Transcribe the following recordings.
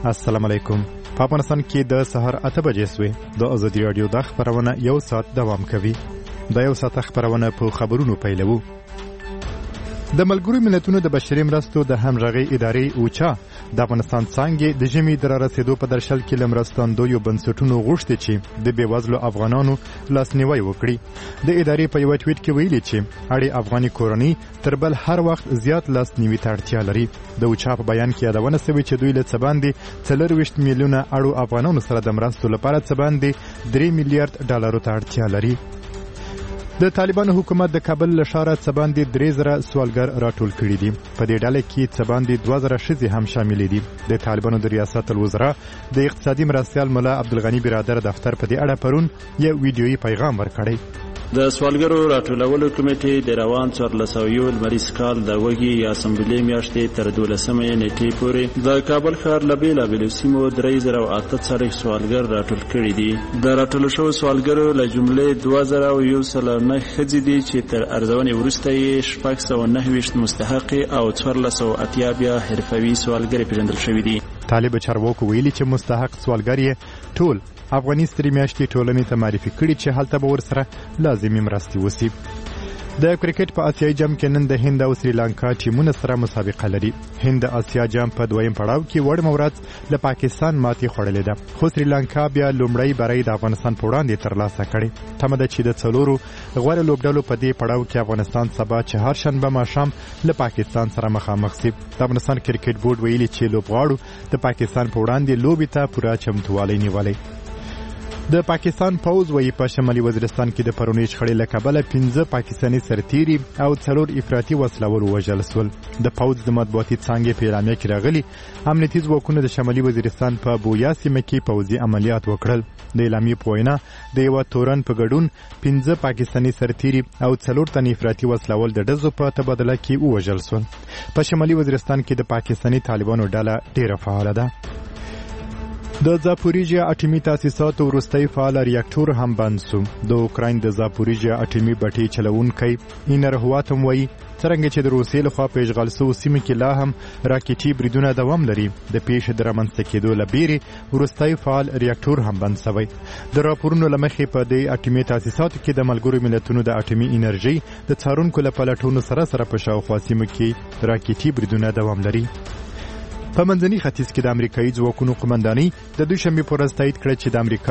السلام علیکم. په افغانستان کې د سحر 8 بجې سوې د ازادي رادیو د خبرونه یو ساعت دوام کوي. د یو ساعت خبرونه په خبرونو پیلوو. د ملګرو ملتونو د بشري مرستو د همغږي ادارې اوچا د افغانستان څنګه د ژمي د رارسېدو په درشل کې لمرستاندویو بنسټونو غوښتي چې د بیوزلو افغانانو لاسنیوي وکړي. د ادارې په یو ټویټ کې ویلي چې اړې افغاني کورنۍ تر بل هر وخت زیات لاسنیوي ته اړتیا لري. د اوچا په بیان کې یادونه شوې چې دوی له څه باندې 40 میلیونه اړو افغانانو سره د مرستو لپاره څه باندې 3 میلیارډ ډالرو ته اړتیا لري. د طالبانو حکومت د کابل له ښاره څه باندې 3000 سوالګر راټول کړي دي. په دې ډله کې څه باندې 2000 ښځې هم شامل دي. د طالبانو د ریاست الوزرا د اقتصادي مرستیال مولا عبدالغنی برادر دفتر په دې اړه پرون یو ویډیويي پیغام ورکړی. د سوالګرو راټولولو کمیټې د روان 1400 لمریز کال د وږي یا اسمبلی میاشتې تر 12 نیټې پورې د کابل ښار له بېلابېلو سیمو 3008 سوالګر راټول کړي دي. د راټول شوو سوالګرو له جملې 2109 ښځې دي چې تر ارزونې وروسته یې 629 مستحقې او 1480 بیا حرفوي سوالګرې پیژندل شوي دي. طالب چارواکو ویلي چې مستحق سوالګر یې ټول افغاني سترې میاشتې ټولنې ته معرفي کړي چې هلته به ورسره لازمي مرستې وشي. د کرکټ په آسیایي جام کې نن د هند او سریلانکا ټیمونه سره مسابقه لري. هند د آسیا جام په دویم پړاو کې وړمه ورځ له پاکستان ماتې خوړلې ده، خو سریلانکا بیا لومړی بری د افغانستان په وړاندې ترلاسه کړي. تمه ده چې د څلورو غوره لوبډلو په دې پړاو کې افغانستان سبا چهارشنبه ماښام له پاکستان سره مخامخ شي. د افغانستان کرکټ بورډ ویلي چې لوبغاړو د پاکستان په وړاندې لوبې ته پوره چمتووالی نیولی. د پاکستان پوز وی په شمالي وزیرستان کې د پرونی شخړې له کبله 15 پاکستاني سرتیري او 4 افراطي وسلوال وژل شول. د پوز د مطبوعاتي څانګې په اعلامیه کې راغلي امنیتي ځواکونه د شمالي وزیرستان په بویا سیمه کې پوځي عملیات وکړل. د اعلامیې په وینا د یو تورن په ګډون 15 پاکستاني سرتیري او 4 تن افراطي وسلوال د ډزو په تبادله کې وژل شول. په شمالي وزیرستان کې د پاکستاني طالبانو ډله ډیره فعال ده. د زاپوریژیا اټومي تاسیساتو وروستی فعال ریاکټور هم بند شو. د اوکراین د زاپوریژیا اټومي بټۍ چلونکی اینر هواتم وایي څرنګه چې د روسیې لخوا په اشغال شوو سیمو کې لا هم راکټي بریدونه دوام لري. د پیښې د رامنځته کېدو له بیرې وروستی فعال ریاکټور هم بند شوی. د راپورونو له مخې په دې اټومي تاسیساتو کې د ملګرو ملتونو د اټومي انرژۍ د څارونکو له پلټونو سره په شاوخوا سیمو کې راکټي بریدونه دوام لري. په منځني ختیځ کې د امریکایي ځواکونو قومندانۍ د دوشنبې په ورځ تایید کړه چې د امریکا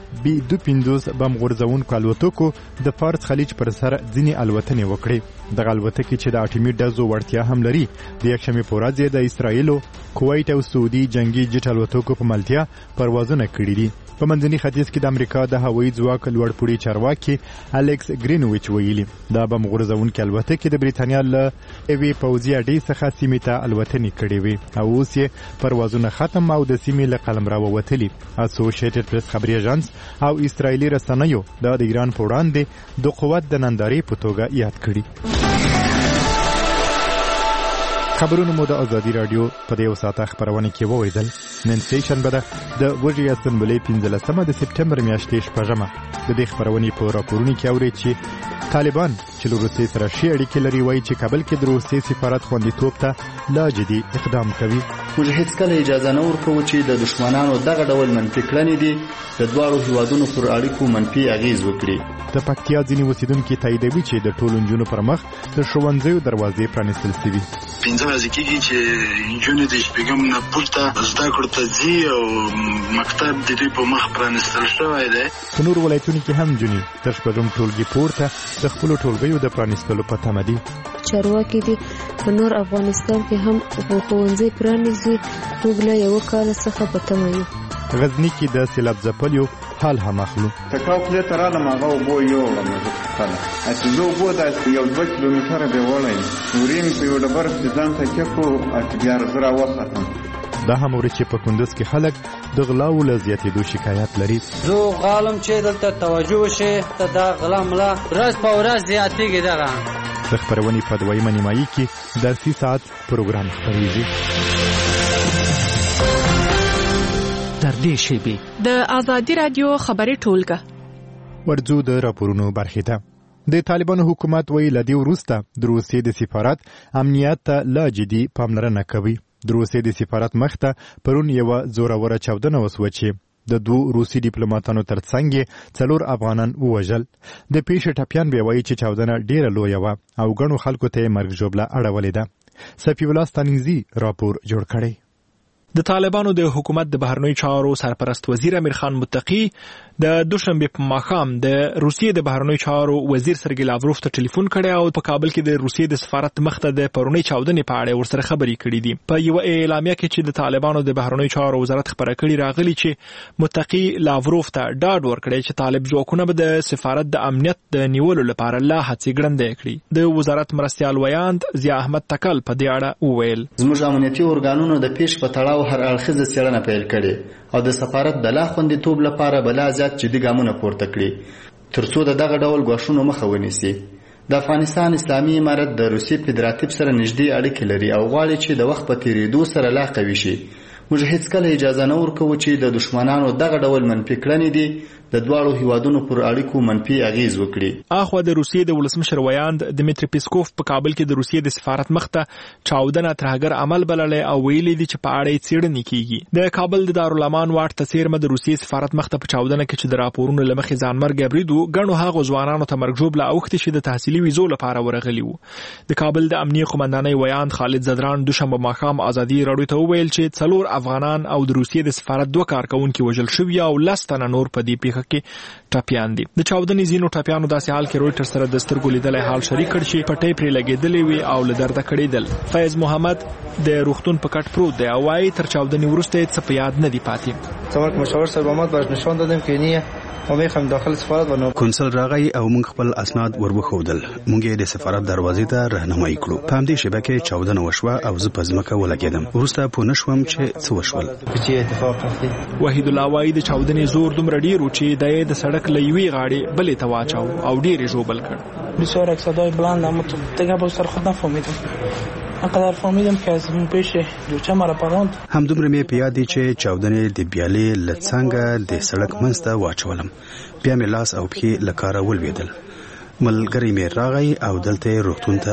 2 بم غورځونکو الوتکو د فارس خلیج پر سر ځینې الوتنې وکړې. دغه الوتکې چې د اټومي ډزو وړتیا هم لري د یکشنبې په ورځ د اسرایلو، کویت او سعودي جنگي جټ الوتکو په ملتیا پروازونه کړي دي. په منځني ختیځ کې د امریکا د هوایي ځواک لوړپوړي چارواکي الکس ګرینویچ ویلي دا بم غورځونکې الوتکې د بریتانیا له یوې پوځي اډې څخه سیمې ته الوتنې کړې وې او اوس یې پروازونه ختم او د سیمې له قلمرو ووتلي. اسوسییټډ پریس خبري اژانس او اسرایلي رسنیو د ایران په وړاندې د قوت د نندارې په توګه یاد کړي. خبرونه مو د ازادي رادیو په یو ساعت خبرونه کې وویدل. نن سیشنبه ده د وږي اسمبلی 15 د سپټمبر میاشتې شپږمه. د دې خبرونې په راپورونو کې اوري چې طالبان چې له روسیې سره ښې اړیکې لري وایي چې کابل کې د روسیې سفارت خوندیتوب ته لا جدي اقدام کوي. موږ هیڅکله اجازه نه ورکوو چې د دشمنانو دغه ډول منفي کړنې دي د دواړو هیوادونو پر اړیکو منفي اغیز وکړي. د پکتیا ځینې اوسیدونکي تاییدوي چې د ټولو نجونو پر مخ د ښوونځیو دروازې پرانیستل شوي. 15 ورځې کېږي چې نجونې د شپږم نه پورته زده کړو ته ځي او مکتب د دوی په مخ پرانیستل شوی دی. په نورو ولایتونو کې هم نجونې تر شپږم ټولګي پورته د خپلو ټولګیو د پرانیستلو په تمه دي. چارواکي دي په نور افغانستان کې هم ښوونځي پرانیزي. موږ له یو کال څخه په تمه یو. غزني کې د سیلاب ځپلیو حال هم اخلو. تکاو کلی ته رالم هغه اوبه یوړم خپله چې زه اوبه داسې 1-2 کیلومتره به وړی وریم په یو ډبر چې ځان ته کېښو بیا زه راوختم. دا هم اوري چې په کندوز کې خلک د غلاو له زیاتېدو شکایت لري. زه غالم چې دلته توجه وشي ته دا غلا ملا ورځ په ورځ زیاتېږي. دغه د خبرونې په دویمه نیمایي کې درسي ساعت پروګرام خپریږي. تر دې شیبې د ازادي رادیو خبري ټولګه ورځو د راپورونو برخې ته. د طالبانو حکومت ویل دی وروسته د روسیې د سفارت امنیت ته لا جدي پاملرنه کوي. د روسیې د سفارت مخته پرون یوه زوروره چاودنه وسوه چې د 2 روسي ډیپلوماټانو ترڅنګ 4 افغانان ووژل. د پیښې ټپیان بیا وایي چې چاودنه ډیره لویه وه او ګڼو خلکو ته یې مرګ ژوبله اړولې ده. صفي الله ستانکزي راپور جوړ کړی. د طالبانو د حکومت د بهرنیو چارو سرپرست وزیر امیر خان متقی د دوشنبه په ماښام د روسیې د بهرنیو چارو وزیر سرګی لاوروف ته ټلیفون کړی او په کابل کې د روسیې د سفارت مخته د پرونی چاودنې په اړه ورسره خبرې کړې دي. په یو اعلامیه کې چې د طالبانو د بهرنیو چارو وزارت خبره کړې راغلي چې متقی لاوروف ته ډاډ ورکړی چې طالب ځواکونه به د سفارت د امنیت د نیولو لپاره لا هڅې ګړندې کړي. د وزارت مرستیال ویاند ضیا احمد تکل په دې اړه وویل زموږ امنیتي ارګانونو د پیښ په تړاو هر اړخیزه څېړنه پیل کړې او د سفارت د لا خوندیتوب لپاره بلا زیات جدي ګامونه پورته کړي ترڅو د دغه ډول ګواښونو مخه ونیسي. د افغانستان اسلامي امارت د روسیې فدراتیو سره نږدې اړیکې لري او غواړي چې د وخت په تیریدو سره لا قوي شي. موږ هیڅکله اجازه نه ورکوو چې د دشمنانو دغه ډول منفي کړنې دي د دواړو هیوادونو پر اړیکو منفي اغیز وکړي. اخوا د روسیې د ولسمشر ویاند دمیتری پیسکوف په کابل کې د روسیې د سفارت مخته چاودنه ترهګر عمل بللې او ویلي دي چې په اړه یې څېړنې کیږي. د کابل د دارالامان واټ ته څیرمه د روسیې سفارت مخته په چاودنه کې چې د راپورونو له مخې ځانمرګ بریدو ګڼو هغو ځوانانو ته مرګ ژوبله اوښتې چې د تحصیلي ویزو لپاره ورغلي وو. د کابل د امنیه قومندانۍ ویاند خالد زدران دوشنبه ماښام ازادي راډیو ته وویل چې 4 افغانان او د روسیې د سفارت 2 کارکونکي وژل شوي او 10 تنه نور په دې پیښه کې ټپیان دي. د چاودنې ځینو ټپیانو داسې حال کې رويټر سره د سترګو لیدلای حال شریک کړ چې پټۍ پرې لګېدلې وي او له درده کړېدل. فیض محمد د روغتون په کټ پروت دی او وايي تر چاودنې وروسته یې څه په یاد نه دي پاتې. څوک مشاور صاحب محمد باز نشان دادم که نه ما میخوایم داخل سفارت ونو کنسل راغی او موږ خپل اسناد وربخودل. موږ یې د سفارت دروازې ته راهنمایي کړو. په همدې شیبه کې چاودنه وشوه او زه په ځمکه ولګېدم. وروسته پوه نه شوم چې څه وشول. وحید الله وايي د چاودنې زور دومره ډېر و چې د سړک له یوې غاړې بلې ته واچاو او ډېر یې ژوبل کړ. بسیار صدای بلند اما دیگه بسیار خود نفهمیدم. انقدر فهمیدم که از اون پیش جوچه مرا پراند. همدومره مې په یاد دي چې چاودنې د بیالې له څنګه د سړک منځ ته واچولم. بیا مې لاس او پښې له کاره ولوېدل. ملګری مې راغی او دلته روغتون ته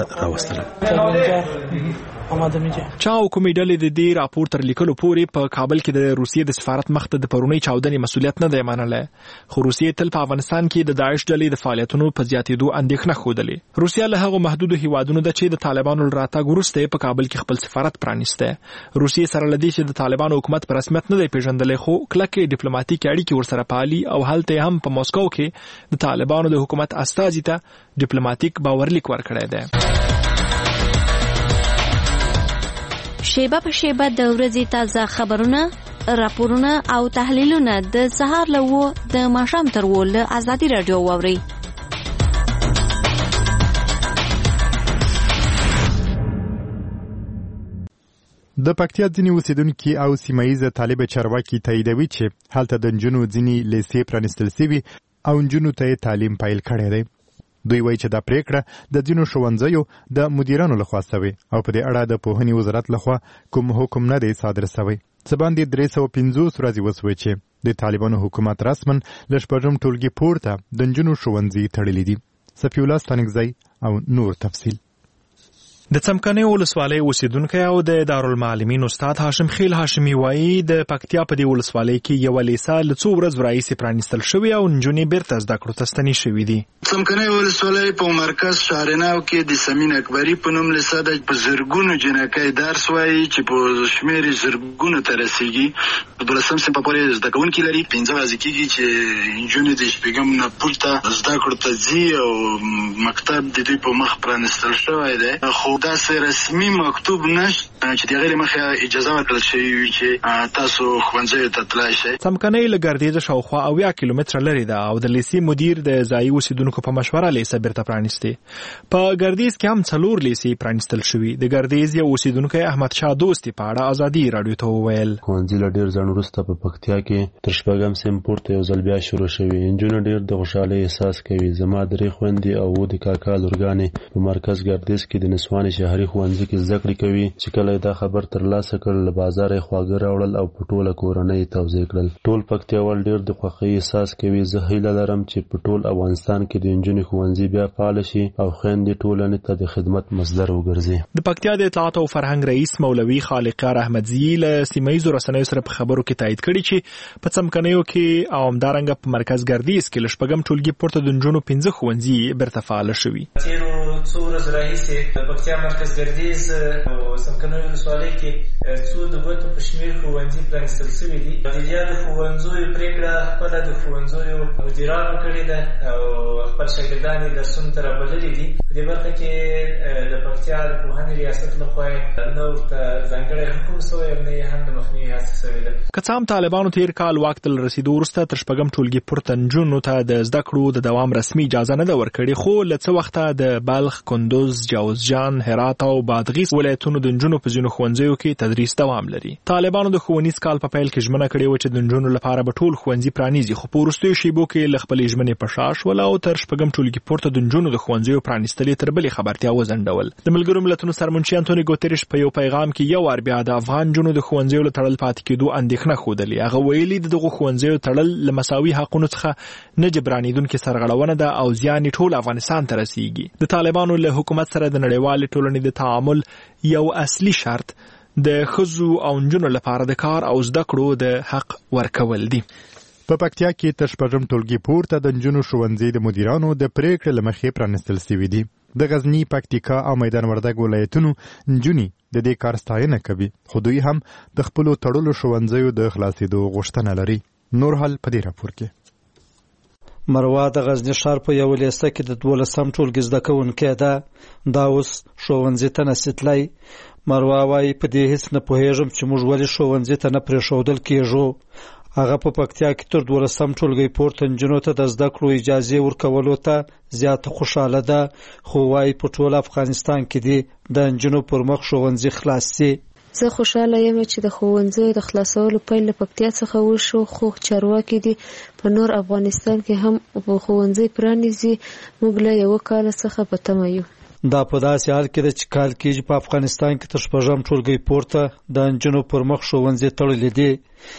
راوستلم. چا حکومي ډلې د دې راپور تر لیکلو پورې په کابل کې د روسیې د سفارت مخته د پرونی چاودنې مسولیت نه دی منلی. خو روسیې تل په افغانستان کې د داعش ډلې د فعالیتونو په زیاتېدو اندېښنه ښودلې. روسیه له هغو محدودو هیوادونو ده چې د طالبانو له راتګ وروسته په کابل کې خپل سفارت پرانیستی. روسیې سره له دې چې د طالبانو حکومت په رسمیت نه دی پیژندلی خو کلکې ډیپلوماټیکې اړیکې ورسره پالي او هلته هم په موسکو کې د طالبانو د حکومت استازي ته ډیپلوماټیک باورلیک ورکړی دی. شیبه په شیبه د ورځې تازه خبرونه، راپورونه او تحلیلونه د سهار له 9 د ماښام تر 10 له ازادي راډیو واورئ. د پکتیا ځینې اوسیدونکي او سیمایي طالب چارواکي تاییدوي چې هلته د نجونو ځینې لیسې پرانیستل شوي او نجونو ته یې تعلیم پیل کړی دی. دوی وایي چې دا پریکړه د ځینو ښوونځیو د مدیرانو لخوا شوې او په دې اړه د پوهنې وزارت لخوا کوم حکم نه دی صادر شوی. څه باندې 350 ورځې وسوې چې د طالبانو حکومت رسما له شپږم ټولګي پورته د نجونو ښوونځي تړلي دي. صفي الله ستانکزی او نور تفصیل. د څمکنیو ولسوالۍ اوسیدونکی او د دارالمعلمین استاد هاشم خیل هاشمي وایي د پکتیا په دې ولسوالۍ کې یوه لیسه له څو ورځو راهیسې پرانیستل شوې او نجونې بیرته زده کړو ته ستنې شوي دي. څمکنیو ولسوالۍ په مرکز شهرناو کې د سمین اکبري په نوم لیسه ده. په زرګونو جنکۍ درس وایي چې په شمېر زرګونو ته رسېږي. په 12 صنف پورې زده کوونکي لري. 15 ورځې کېږي چې نجونې د شپږم نه پورته زده کړو ته ځي او مکتب د دوی په مخ پرانیستل شوی دی. خو داسې رسمي مکتوب نشته چې د غیر مخه اجازه ورکړل شوې وي چې تاسو ښوونځیو ته تلای شئ. څمکنۍ له ګردیزه شاوخوا 80 کیلومتره لرې ده او د لیسې مدیر د ځایي اوسیدونکو په مشوره لیسه بیرته پرانیستې. په ګردیز کې هم 4 لیسې پرانیستل شوي. د ګردیز یو اوسیدونکی احمد شاه دوستي په اړه ازادي راډیو ته وویل ښوونځي له ډېر ځنډ وروسته په پکتیا کې تر شپږم صنف پورته یو ځل بیا شروع شوي. نجونې ډېر د خوشحالۍ احساس کوي. زما 3 خویندې او 7 کاکا لورګانې په مرکز ګردیز کې د نسوانې افغانستان شهري ښوونځي کې زده کړې کوي چې کله دا خبر ترلاسه کړ له بازار یې خواږه راوړل او په ټوله کورنۍ توزیع کړل. ټول پکتیاوال ډېر د خوښۍ احساس کوي. زه هیله لرم چې په ټول افغانستان کې د نجونو ښوونځي بیا فعال شي او خویندې ټولنې ته د خدمت مصدر وګرځي. د پکتیا د اطلاعات او فرهنګ رئیس مولوي خالقیار احمدزي له سیمه‌یزو رسنیو سره په خبرو کې تایید کړی چې په څمکنیو کې او همدارنګه په مرکز ګردیز کې له شپږم ټولګي پورته د نجونو 15 ښوونځي بیرته فعال شوي. تیرو څو ورځو راهیسې د پکتیا مرکز ګردیز او څمکنیو ولسوالۍ کې څو د ګوتو په شمېر ښوونځي پرانیستل شوي دي. د دې ښوونځیو پرېکړه خپله د ښوونځیو مدیرانو کړې ده او خپل شاګردان یې درسونو ته رابللي دي. په دې برخه کې د پکتیا د پوهنې ریاست لخوا نه ورته ځانګړی حکم شوی او نه یې هم د مخنیوي هڅه شوې ده. که څه هم طالبانو تیر کال واک ته له رسېدو وروسته تر شپږم ټولګي پورته نجونو ته د زده کړو د دوام رسمي اجازه نه ده ورکړې، خو له څه وخته د بلخ، کندوز، جوزجان، هرات او بادغیس ولایتونو د نجونو په ځینو ښوونځیو کې تدریس دوام لري. طالبانو د ښوونیز کال په پیل کې ژمنه کړې وه چې د نجونو لپاره به ټول ښوونځي پرانیزي، خو په وروستیو شیبو کې له خپلې ژمنې په شا شول او تر شپږم ټولګي پورته د نجونو د ښوونځیو پرانیستل تر بلې خبرتیا وځنډول. د ملګرو ملتونو سرمنشي انټوني ګوتریش په یو پیغام کې یو وار بیا د افغان نجونو د ښوونځیو له تړل پاتې کېدو اندېښنه ښودلې. هغه ویلي دغه ښوونځیو تړل له مساوي حقونو څخه نه جبرانېدونکې سرغړونه ده او زیان ټول افغانستان ته رسیږي. د طالبانو له حکومت سره د نړیوالې ټولنې د تعامل یو اصلي شرط د ښځو او نجونو لپاره د کار او زده کړو د حق ورکول دي. په پکتیا کې تر شپږم ټولګي پورته د نجونو ښوونځي د مدیرانو د پریکړې له مخې پرانیستل شوي دي. د غزني، پکتیکا او میدان وردګ ولایتونو نجونې د دې کار ستاینه کوي، خو دوی هم د خپلو تړلو ښوونځیو د خلاصېدو غوښتنه لري. نور حال په دې راپور کې. مروه د غزني ښار په یو لیسته کې د 12 ټولګي زده کوونکې ده. دا اوس ښوونځي ته نستلی. مروه وایي په دې هیڅ نه پوهېږم چې موږ ولې ښوونځي ته نه پرېښودل کېږو. هغه په پکتیا کې تر 12 ټولګي پورته نجونو ته د زده کړو اجازه ورکولو ته زیاته خوشاله ده، خو وایي په ټول افغانستان کې دي د نجونو پر مخ ښوونځي خلاص شي. زه خوشاله یم چې د ښوونځیو د خلاصولو پیل له پکتیا څخه وشو، خو چارواکي دي په نور افغانستان کې هم ښوونځي پرانیزي. موږ له یو کال څخه په تمه یو. دا په داسې حال کې ده چې کال کېږي په افغانستان کې تر شپږم ټولګي پورته د نجونو پر مخ ښوونځي تړلي دي.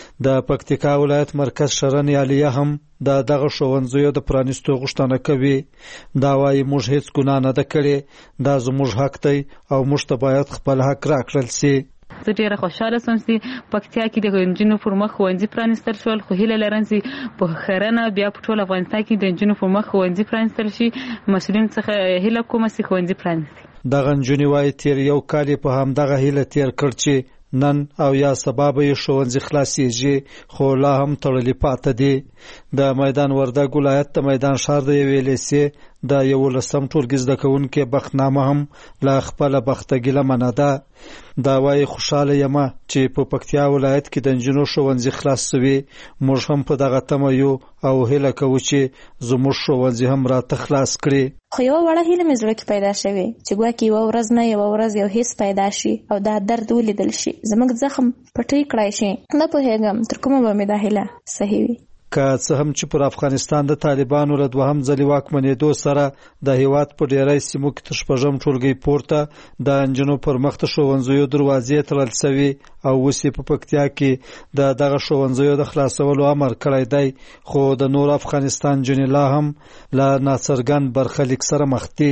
د پکتیکا ولایت مرکز شرن عالیه هم د دغه ښوونځیو د پرانیستو غوښتنه کوي. دا وایي موږ هیڅ ګناه نه ده کړې، دا زموږ حق دی او موږ ته باید خپل حق راکړل شي. زه ډیره خوشاله سوم چې پکتیا کې د نجونو پر مخ ښوونځي پرانیستل شول، خو هیله لرم چې په خیرنه بیا په ټول افغانستان کې د نجونو پر مخ ښوونځي پرانیستل شي. مسؤلین څخه هیله کوم چې ښوونځي پرانیستي. دغه نجونې وایي تیر یو کال په همدغه هیله تیر کړ چې نن او یا سبا به یې ښوونځي خلاصېږي، خو لا هم تړلي پاته دي. د میدان وردګ ولایت د میدان ښار د یوې لیسې د 11 ټولګي زده کوونکې بختنامه هم له خپله بخته ګیله منه ده. دا وایي خوشاله یم چې په پکتیا ولایت کې د نجونو ښوونځي خلاص شوي. موږ هم په دغه تمه یو او هیله کوو چې زموږ ښوونځي هم راته خلاص کړي. خو یوه وړه هیله مې زړه کې پیدا شوې چې ګواکې یوه ورځ نه یوه ورځ یو حس پیدا شي او دا درد ولیدل شي، زموږ زخم پټۍ کړای شي. نه پوهېږم تر کومه به مې دا هیله صحیح وي. که څه هم چې پر افغانستان د طالبانو له دوهم ځلې واکمنېدو سره د هیواد په ډیری سیمو کې تر شپږم ټولګي پورته د نجونو پر مخ د ښوونځیو دروازې تړل شوي او اوس په پکتیا کې د دغه ښوونځیو د خلاصولو امر کړی دی، خو د نور افغانستان نجونې لا هم له ناڅرګند برخلیک سره مخ دي.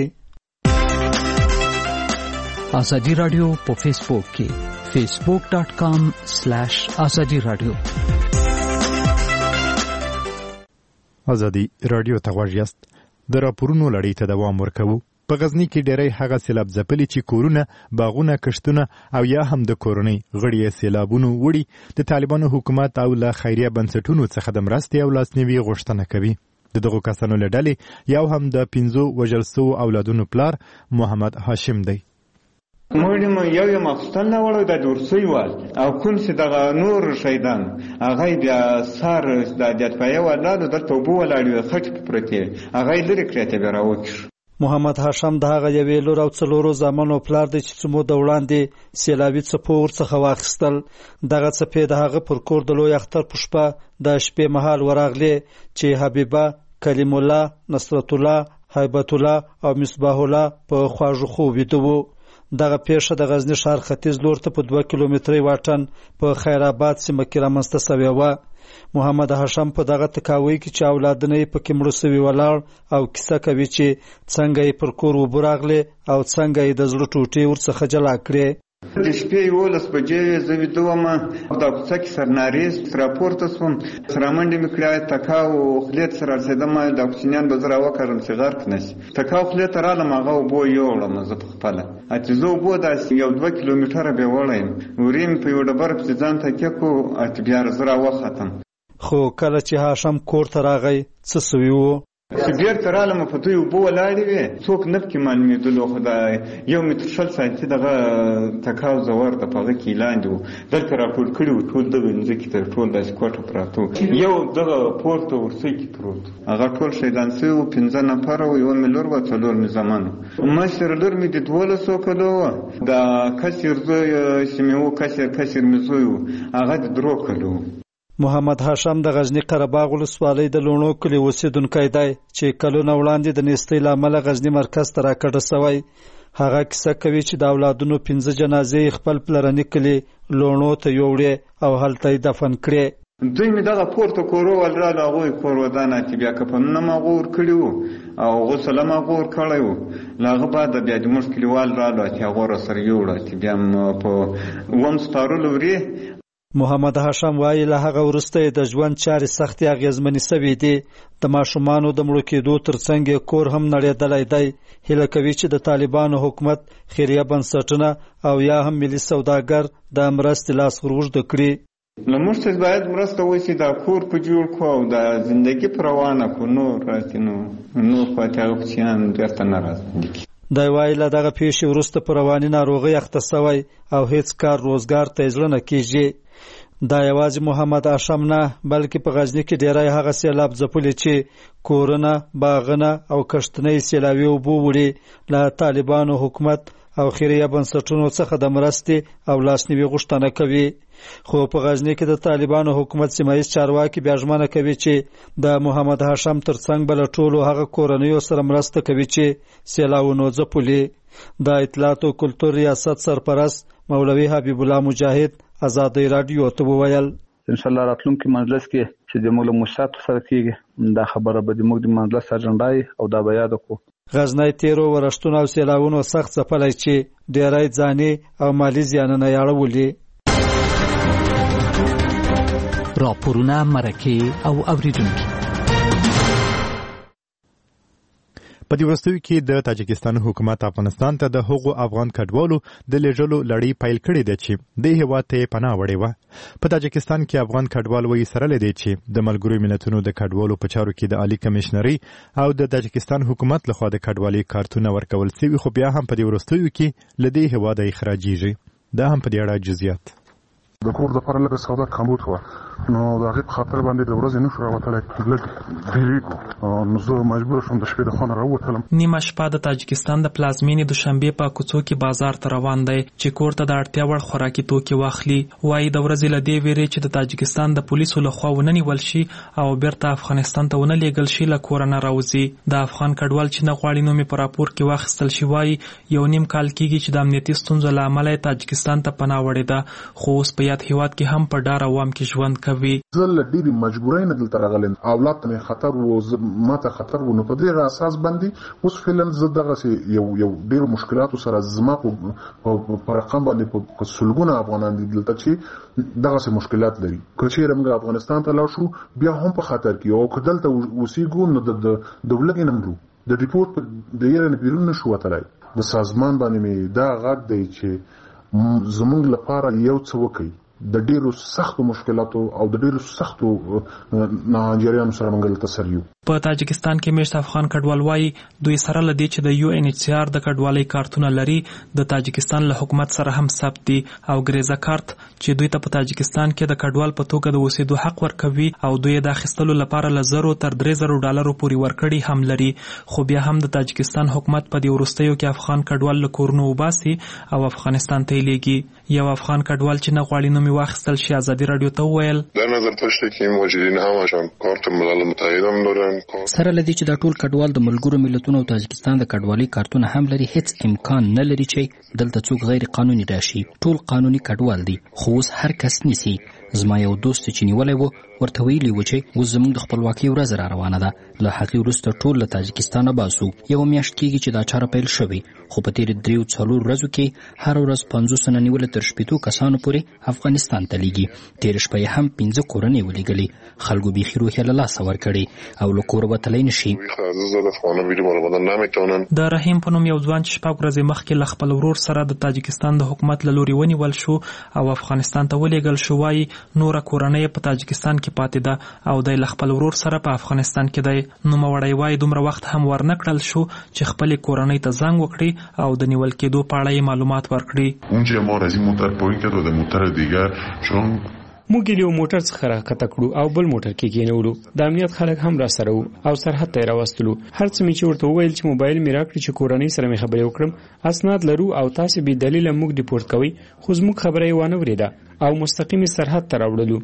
ازادي رادیو په فیسبوک کې facebook.com/ازادي رادیو. ازادي رادیو ته غوږ یاست. د راپورونو لړۍ ته دوام ورکوو. په غزني کې ډېری هغه سیلاب ځپلي چې کورونه، باغونه، کښتونه او یا هم د کورنۍ غړي سیلابونو وړي د طالبانو حکومت او له خیریه بنسټونو څخه د مرستې او لاسنیوي غوښتنه کوي. د دغو کسانو له ډلې یو هم د 5 وژل شوو اولادونو پلار محمد هاشم دی. موږ یو مخستان وړو د دورسوي وال او کوم چې دغه نور شیدان هغه بیا سار د دټپایو ولادو د توبو ولاړو خټ پرته هغه لري کړته به راوکش. محمد هاشم دغه یوې لور او څلورو زامنو پلار د چمو د وړاندې سیلابي څپو ورڅخه واخیستل. دغه څپې د هغه پر کور د لوی اختر پښپا د شپې مهال ورغلې چې حبیبه، کلیم الله، نصرت الله، هیبت الله او مصباح الله په خواږه خوب ویده وو. دغه پیښه د غزنی ښار ختیځ لور ته په 2 کیلومتري واټن په خیرآباد سیمه کې رامنځته شوې وه. محمد هاشم په دغه تکاوي کې چې اولادونه یې پکې مړه سوي ولاړ او کیسه کوي چې څنګه یې پر کور اوبه راغلې او څنګه یې د زړه ټوټې ورڅخه جلا کړې. د شپې 11 بجې زه ویده وم او دا کوڅه کې سرناریز راپورته سوم سرامنډې مې کړه تکاو خولې ته سره رسېدم دا کوچنیان به زه راوکړم چې غرق نه شي. تکاو خولې ته رالم هغه اوبه یوړم زه په خپله چې زه اوبه داسې 1-2 کیلومتره بیا وړی یم ورې مې په یو ډبره پسې ځان تکیه کړو بیا زه راوختم. خو کله چې هاشم کور ته راغی څه سوي وو؟ چې بیرته رالم په دوی اوبه ولاړې وې څوک نه پکې معلومېدلو خو د 1 متر 60 سانتي دغه تکاو زور د په هغه کې لاندې وو. دلته راټول کړي وو ټول دغه مځکې ته ټول داسې کوټه پراته وو. یو دغه پورته ورسۍ کې پروت هغه ټول شهیدان سوي وو. 15 نفره وو. 1 مې لور وه 4 مې زامن وو. مشر لور مې د 1200 کلو وه. د کشر زوی چې مې وو کشر مې زوی وو هغه د 3 کلو وو. محمد هاشم د غزنی قرهباغ ولسوالۍ د لوڼو کلي اوسېدونکی دی چې کلونه وړاندې د نیستۍ له امله غزنی مرکز ته راکډه سوی. هغه کیسه کوي چې د اولادونو 15 جنازې خپل پلرني کلي لوڼو ته یوړې او هلته یې دفن کړې. دوی مې دغه پورته کورو ولراله هغوی کور ودانه چې بیا کفنونه مې هغه ورکړي وو او غسله مې هغه ورکړی وو. له هغه بعده بیا زموږ کلیوال راله چې هغه راسره یوړه چې بیا م په 1 سپارلو ورې. محمد هاشم وایي له هغه وروسته د ژوند چارې سختې اغېزمنې سوي دي. د ماشومانو د مړو کېدو ترڅنګ یې کور هم نړېدلی دی. هیله کوي چې د طالبانو حکومت خیریه بنسټونه او یا هم ملي سوداګر د مرستې لاس ور اوږده کړي. له موږ څخه باید مرسته وشي دا کور په جوړ کړو او د زندګي په روانه کړو. نور راسي نور پاتې هغه کوچیان بېرته نه راځي. دی وایي له دغه پیښې وروسته په رواني ناروغۍ اخته سوی او هیڅ کار روزګار ته یې زړه نه کېږي. دا یوازې محمد هاشم نه بلکې په غزنی کې ډیری هغه سیلاب ځپلي چې کورونه باغونه او کښتنۍ سیلابي اوبه وړي له طالبانو حکومت او خیریه بنسټونو څخه د مرستې او لاسنیوي غوښتنه کوي. خو په غزنی کې د طالبانو حکومت سیمه ییز چارواکي بیا ژمنه کوي چې د محمد هاشم ترڅنګ بل ټولو هغه کورنیو سره مرسته کوي چې سیلابونو ځپلي. د اطلاعات او کلتور ریاست سرپرست مولوي حبیب الله مجاهد آزادی رادیو ته وویل ان شاء الله راتلونکي مجلس کې چې د موږ له مشرانو سره کېږي دا خبره به د موږ د مجلس اجنډا او دا به یاد کړو. غزنی تیرو ورښتونو او سیلابونو سخت ځپلی چې ډیری ځاني او مالي زیانونه یې اړولي. راپورونه مرکې او اوریدونکي په دې وروستیو کې د تاجکستان حکومت افغانستان ته د هغو افغان کډوالو د لیږلو لړۍ پیل کړې ده چې د هېواد ته یې پناه وړې وه. په تاجکستان کې افغان کډوال وایي سره دی چې د ملګرو ملتونو د کډوالو په چارو کې د عالی کمشنري او د تاجکستان حکومت لخوا د کډوالۍ کارتونه ورکول سوي خو بیا هم په دې وروستیو کې له دې هېواده اخراجیږي. دا هم په دې اړه جزئیات د کور د لپاره لږ سودا کمبود وه نو د هغې په خاطر باندې د ورځې نشو راوتلی لږ ډیرې کړو نو زه مجبور شوم د شپې د خونه راووتلم. نیمه شپه د تاجکستان د پلازمینې دوشنبې په کوڅو کې بازار ته روان دی چې کور ته د اړتیا وړ خوراکي توکي واخلي. وایي د ورځې له دې ویرې چې د تاجکستان د پولیسو لخوا ونه نیول شي او بیرته افغانستان ته ونه لیږل شي له کوره نه راوځي. د افغان کډوال چې نه غواړي نوم یې په راپور کې واخیستل شي وایي 1.5 کال کېږي چې د امنیتي ستونزو له امله یې تاجکستان ته پناه وړې ده خو اوس په یاد هېواد کې هم په ډار عوام کې ژوند کوي. زه له ډېرې مجبورۍ نه دلته راغلم. اولاد ته مې خطر و ماته خطر و نو په دې اساس باندې اوس فعلا زه دغسې یو ډېرو مشکلاتو سره زما په رقم باندې په سلګونه افغانان دي دلته چې دغسې مشکلات لري. که چېرې موږ افغانستان ته لاړ شو بیا هم په خطر کې او که دلته اوسېږو نو د ولږې نه مرو. د ریپورټ د یېرې نه بیرون نشو وتلی. د سازمان باندې مې دا غږ دی چې زموږ لپاره یو څه وکړي. د ډیرو سختو مشکلاتو او د ډیرو سختو ناجریانو سره موږ دلته سر یو. په تاجکستان کې مېشت افغان کډوال وایي دوی سره له دې چې د UNHCR د کډوالۍ کارتونه لري د تاجکستان له حکومت سره هم ثبت دي او ګریزه کارت چې دوی ته په تاجکستان کې د کډوال په توګه د اوسېدو حق ورکوي او دوی د اخیستلو لپاره له $0 تر $3,000 پورې ورکړي هم لري. خو بیا هم د تاجکستان حکومت په دې وروستیو کې افغان کډوال له کورونو وباسي او افغانستان ته یې لیږي. یو افغان کډوال چې نه غواړي نوم یې واخیستل شي ازادي راډیو ته وویل در نظر داشته که این مهاجرین همشان کارت ملل متحد هم دارن سره لدی چې دا ټول کډوال د ملګرو ملتونو او تاجکستان د کډوالۍ کارتونه هم لري، هیڅ امکان نه لري چې دلته څوک غیر قانوني راشي. ټول قانوني کډوال دي، خو اوس هر کس نیسي. زما یو دوست چې نیولی و ورته ویلي و چې اوس زموږ د خپلواکۍ ورځ را روانه ده، له هغې وروسته ټول له تاجکستانه باسو. یوه میاشت کېږي چې دا چاره پیل شوې، خو په تېرې 3-4 ورځو کې هره ورځ 50 نه نیولې تر 80 کسانو پورې افغانستان ته لیږي. تېره شپه یې هم 15 کورنۍ ولیږلې. خلکو بیخي روحیه له لاسه ورکړې او له کوره وتلی نه شي. د رحیم په نوم یو ځوان چې 4 ورځې مخکې له خپل ورور سره د تاجکستان د حکومت له لوري ونیول شو او افغانستان ته ولېږل شو، وایي نوره کورنۍ په تاجکستان کې پاتې ده او د خپل ورور سره په افغانستان کې دی. نوموړی وایي دومره وخت هم ورنه کړل شو چې خپلې کورنۍ ته زنګ وکړي او د نیول کېدو په اړه یې معلومات ورکړي. اونجا ما از این موتر پایین کرد و د موتر دیگر چون موږ یو موټر څخه راکته کړو او بل موټر کې کېنولو. د امنیت خلک هم را سره وو او سرحد ته یې راوستلو. هر څه مې چې ورته وویل چې موبایل مې راکړي چې کورنۍ سره مې خبرې وکړم، اسناد لرو او تاسې بې دلیله موږ ډیپورټ کوئ، خو زموږ خبره یې وانه ورېده او مستقیم سرحد ته راوړلو.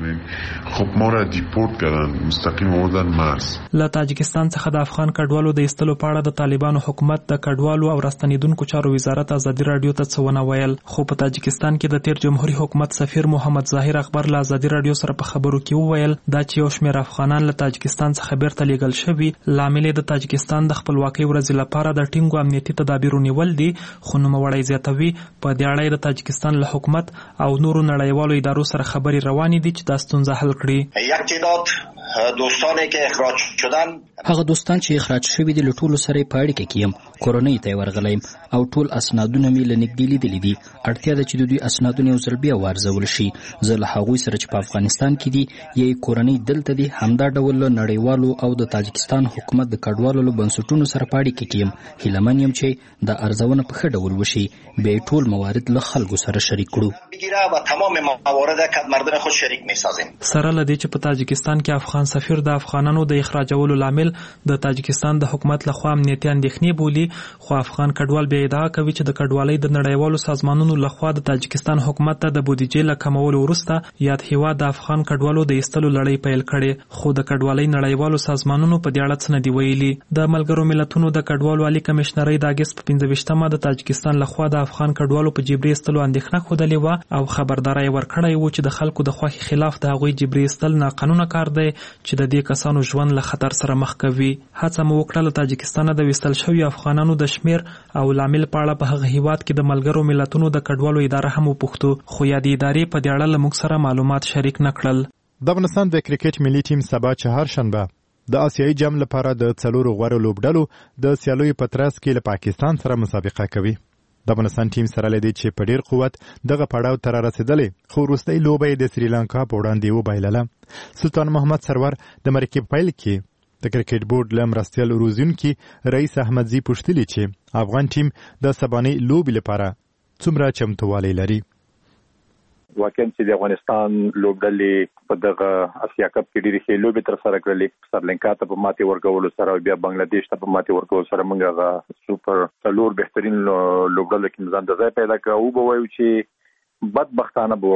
خب ما را دیپورت کردن، مستقیم آوردن مرز. له تاجکستان څخه د افغان کډوالو د ایستلو په اړه د طالبانو حکومت د کډوالو او راستنیدونکو چارو وزارت ازادي رادیو ته څه ونه ویل، خو په تاجکستان کې د تیر جمهوریت حکومت سفیر محمد ظاهر اخبار له ازادي رادیو سره په خبرو کې وویل دا چې یو شمېر افغانان له تاجکستان څخه بیرته لیږل شوي لامل د تاجکستان د خپلواکۍ ورځې لپاره د ټینګو امنیتي تدابیرو نیول دي. خو نوموړی زیاتوي په دې اړه د تاجکستان له حکومت او نورو نړیوالو ادارو سره خبرې روانې دي چې دا ستونزه حل کړي. یک تعداد دوستانی که اخراج شدن، هغه دوستان چې اخراج شوي دي له ټولو سره په اړیکه کې یم، کورنۍ ته یې ورغلی او ټول اسنادونه مې له نږدې لیدلي دي. اړتیا ده چې د دوی اسنادونه یو ځل بیا وارزول شي. زه له هغوی سره چې په افغانستان کې دي یې کورنۍ دلته دي، همدا ډول له نړیوالو او د تاجکستان حکومت د کډوالو له بنسټونو سره په اړیکه کې یم. هیلهمن یم چې د ارزونه په ښه ډول وشي، بیا یې ټول موارد له خلکو سره شریک کړو و تمام موارد خدمتگزار خود شریک می‌سازیم. سره له دې چې په تاجکستان کې افغان سفیر د افغانانو د اخراجولو لامل د تاجکستان د حکومت لخوا امنیتي اندېښنې بولي، خو افغان کډوال بیا ادعا کوي چې د کډوالۍ د نړیوالو سازمانونو لخوا د تاجکستان حکومت ته د بودیجې له کمولو وروسته یاد هیواد د افغان کډوالو د ایستلو لړۍ پیل کړې، خو د کډوالۍ نړیوالو سازمانونو په دې اړه څه نه دي ویلي. د ملګرو ملتونو د کډوالو عالی کمشنرۍ د اګست په 15مه د تاجکستان لخوا د افغان کډوالو په جبري ایستلو اندېښنه ښودلې وه او خبرداری ورکړی و چې د خلکو د خوښې خلاف د هغوی جبري ایستل ناقانونه کار دی چې د دې کسانو ژوند له خطر سره مخ کوي. هڅه مو وکړه له تاجکستانه د ویستل شوي افغانانو د شمیر او لامل په اړه په هغه هیواد کې د ملګرو ملتونو د کډوالو اداره هم وپوښتو، خو یادې ادارې په دې اړه له موږ سره معلومات شریک نه کړل. د افغانستان د کرکټ ملي ټیم سبا چهارشنبه د آسیایي جام لپاره د 4 غوړو لوبډلو د سیالیو په ترڅ کې له پاکستان سره مسابقه کوي. د افغانستان ټیم سره لدی چې په ډیر قوت دغه پړاو ته رسیدلې، خو وروستۍ لوبه یې د سریلانکا په وړاندې وبایلله. سلطان محمد سرور د مرکې پیل کې د کرکټ بورډ له مرستیال روزونکي رئیس احمدزي پوښتلي چې افغان ټیم د سبانۍ لوبې لپاره څومره چمتووالی لري. واقعا چې د افغانستان لوبډلې په دغه اسیا کپ کې ډېرې ښې لوبې ترسره کړلې. سریلانکا ته په ماتې ورکولو سره او بیا بنگلاديش ته په ماتې ورکولو سره موږ هغه سوپر 4 بهترین لوبډلو کې ځان د ځای پیدا کړ. او به وایو چې بدبختانه به